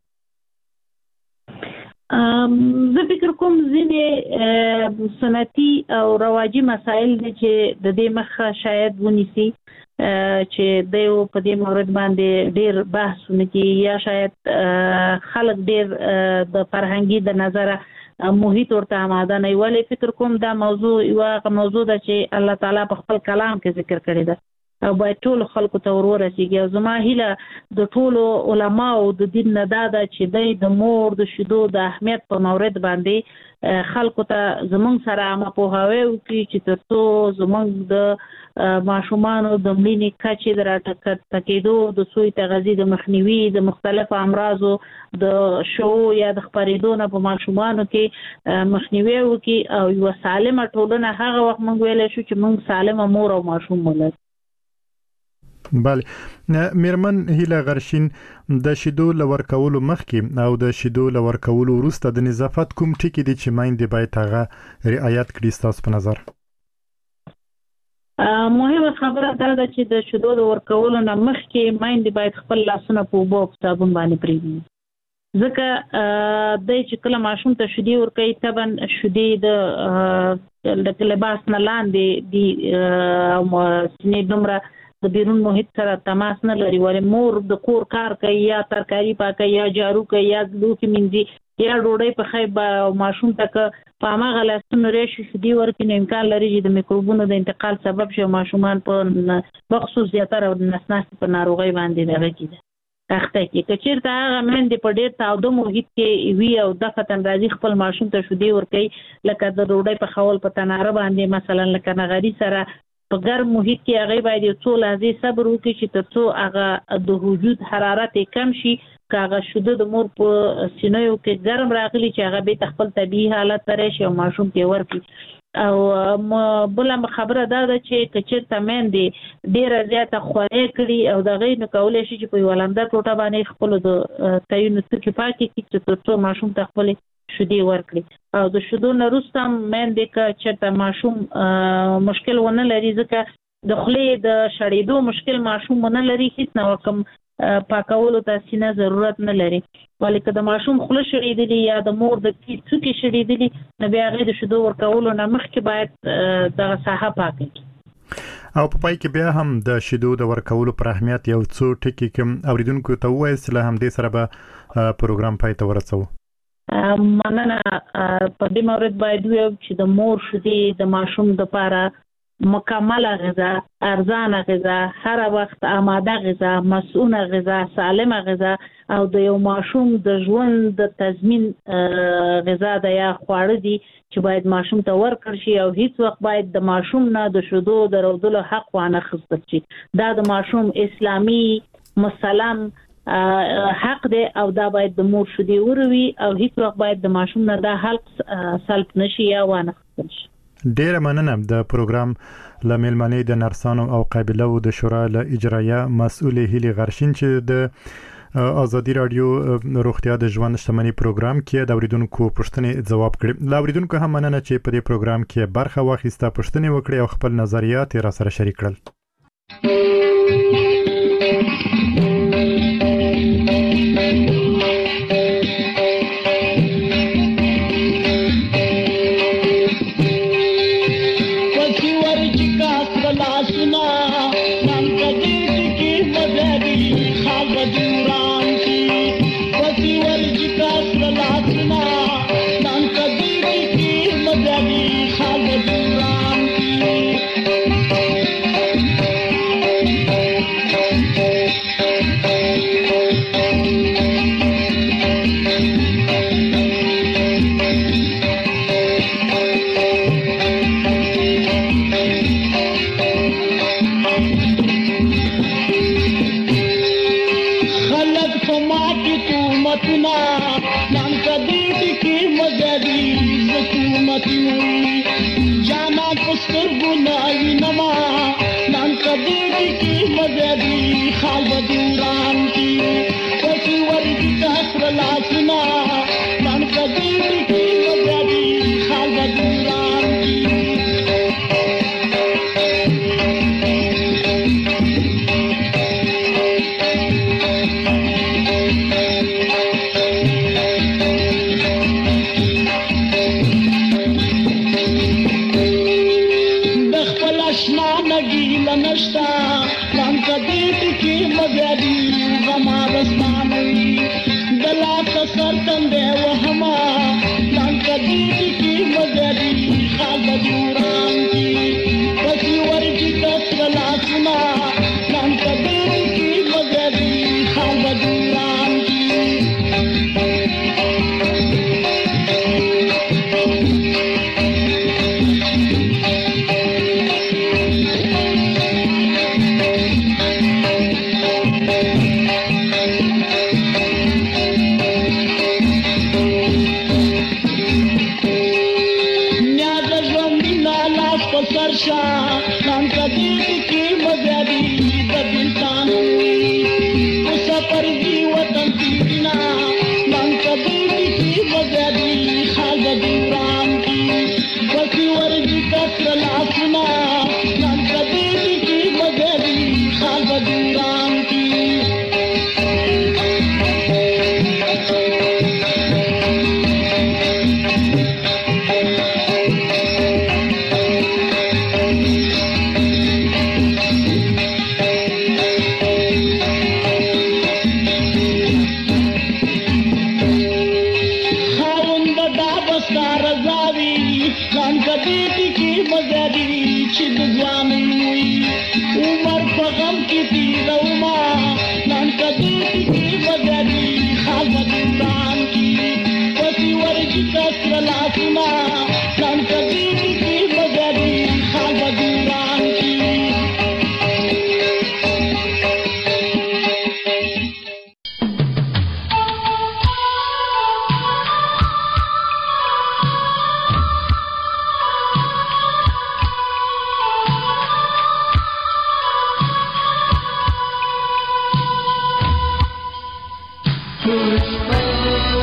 زه فکر کوم ځینې سنتي او رواجي مسایل دي چې د دې مخه شاید ونیسي چې دیو په دې مورد باندې ډېر بحثونه کوي، یا شاید خلک ډېر د فرهنګي د نظره محیط ورته آماده نه وي. ولې فکر کوم دا موضوع یوه موضوع ده چې الله تعالی په خپل کلام کې ذکر کړې ده، او باید ټول خلکو ته ورسیږي. او زما هیله د ټولو علماو د دین نه دا ده چې د مور د شیدو د اهمیت په مورد باندې خلکو ته زمونږ سره عامه پوهاوی وکړي چې تر څو زمونږ د ماشومانو د مړینې کچې د راټیټېدو د سوی تغذیې د مخنیوي د مختلفو امراضو د شعو یا د خپرېدو نه په ماشومانو کې مخنیوی وکړي او یوه سالمه ټولنه هغه وخت موږ ویلی شو چې موږ سالمه مور او ماشوم ولرو. بله میرمن هیله غرشین د شیدو لور کولو مخکې او د شیدو لور کولو وروسته د نظافت کوم ټکي دي چې میندې باید هغه رعایت کړي ستاسو په نظر؟ مهمه خبره دا ده چې د شیدو د ورکولو نه مخکې میندې باید خپل لاسونه په اوبو او صابون باندې پرېږدي، ځکه دی چې کله ماشوم ته شیدې ورکوي طبعا شیدې د لباس نه لاندې دي او سینې دومره د بیرون محیط سره تماس نه لري، ولې مور د کور کار کوي یا ترکاري پاکوي یا جارو کوي یا لوښي مینځي یا ډوډۍ پخوي او ماشوم ته که په هماغه لاسونو راشي شیدې ورکړي نو امکان لري چې د میکروبونو د انتقال سبب شي او ماشومان په بخصوص زیاتره د نس ناستې په ناروغۍ باندې دغه کېده اخته کړي. که چېرته هغه میندې په ډېر تاوده محیط کې وي او دفعتاً راځي خپل ماشوم ته شیدې ورکوي، لکه د ډوډۍ پخول په تناره باندې مثلا لکه نغري سره په ګرم محیط کې هغه باید یو څو لحظې صبر وکړي چې تر څو هغه د وجود حرارت کم شي، که هغه شیده د مور په سینه‌یو کې ګرم راغلي چې هغه بیرته خپل طبیعي حالت ته راشي او ماشوم ته ورکړي. او بله خبره دا ده چې که چېرته میندې ډېره زیاته خوارۍ کړي او د هغې نو کولی شي چې په یوه لمده ټوټه باندې خپلو د تیونو څوکې پاکې کړي چې تر څو ماشوم ته خپلې شیدې ورکړي. او د شیدو نه وروسته هم میندې که چېرته ماشوم مشکل ونه لري، ځکه د خولې د شړېدو مشکل ماشوم ونه لري، هېڅ نه کوم پاکولو ته سینه ضرورت نه لري، ولې که د ماشوم خوله شړېدلي یا د مور د څوکې شړېدلي نو بیا هغې د شیدو ورکولو نه مخکې باید دغه ساحه پاکه کړي. او په پای کې بیا هم د شیدو د ورکولو پر اهمیت یو څو ټکي کوم اوریدونکو ته ووایاست، له همدې سره به پروګرام پای ته ورسوو. مننه. په دې مورد باید ویو چې د مور شیدې د ماشوم دپاره مکمله غذا، ارزانه غذا، هر وخت آماده غذا، مسؤونه غذا، سالمه غذا او د یو ماشوم د ژوند د تضمین غذا ده یا خواړه دي چې باید ماشوم ته ورکړل شي او هیڅ وخت باید د ماشوم نه د شیدو د رودلو حق وانه اخیستل شي. دا د ماشوم اسلامي مسلم حق دی او دا باید د مور شیدې وروي او هیڅ وخت باید د ماشوم نه دا حق سلب نشي یا وانه اخیستل شي. ډیره مننه. د پروګرام له میلمنې د نرسانو او قابلو د شورا له اجرایه مسؤلې هیلې غرشین چې د ازادي رادیو روغتیا د ژوند شتمنۍ پروګرام کې د اوریدونکو پوښتنې ځواب کړي. له اوریدونکو هم مننه چې په دې پروګرام کې برخه واخیسته، پوښتنې وکړي او خپل نظریات را سره شریک کړل. Push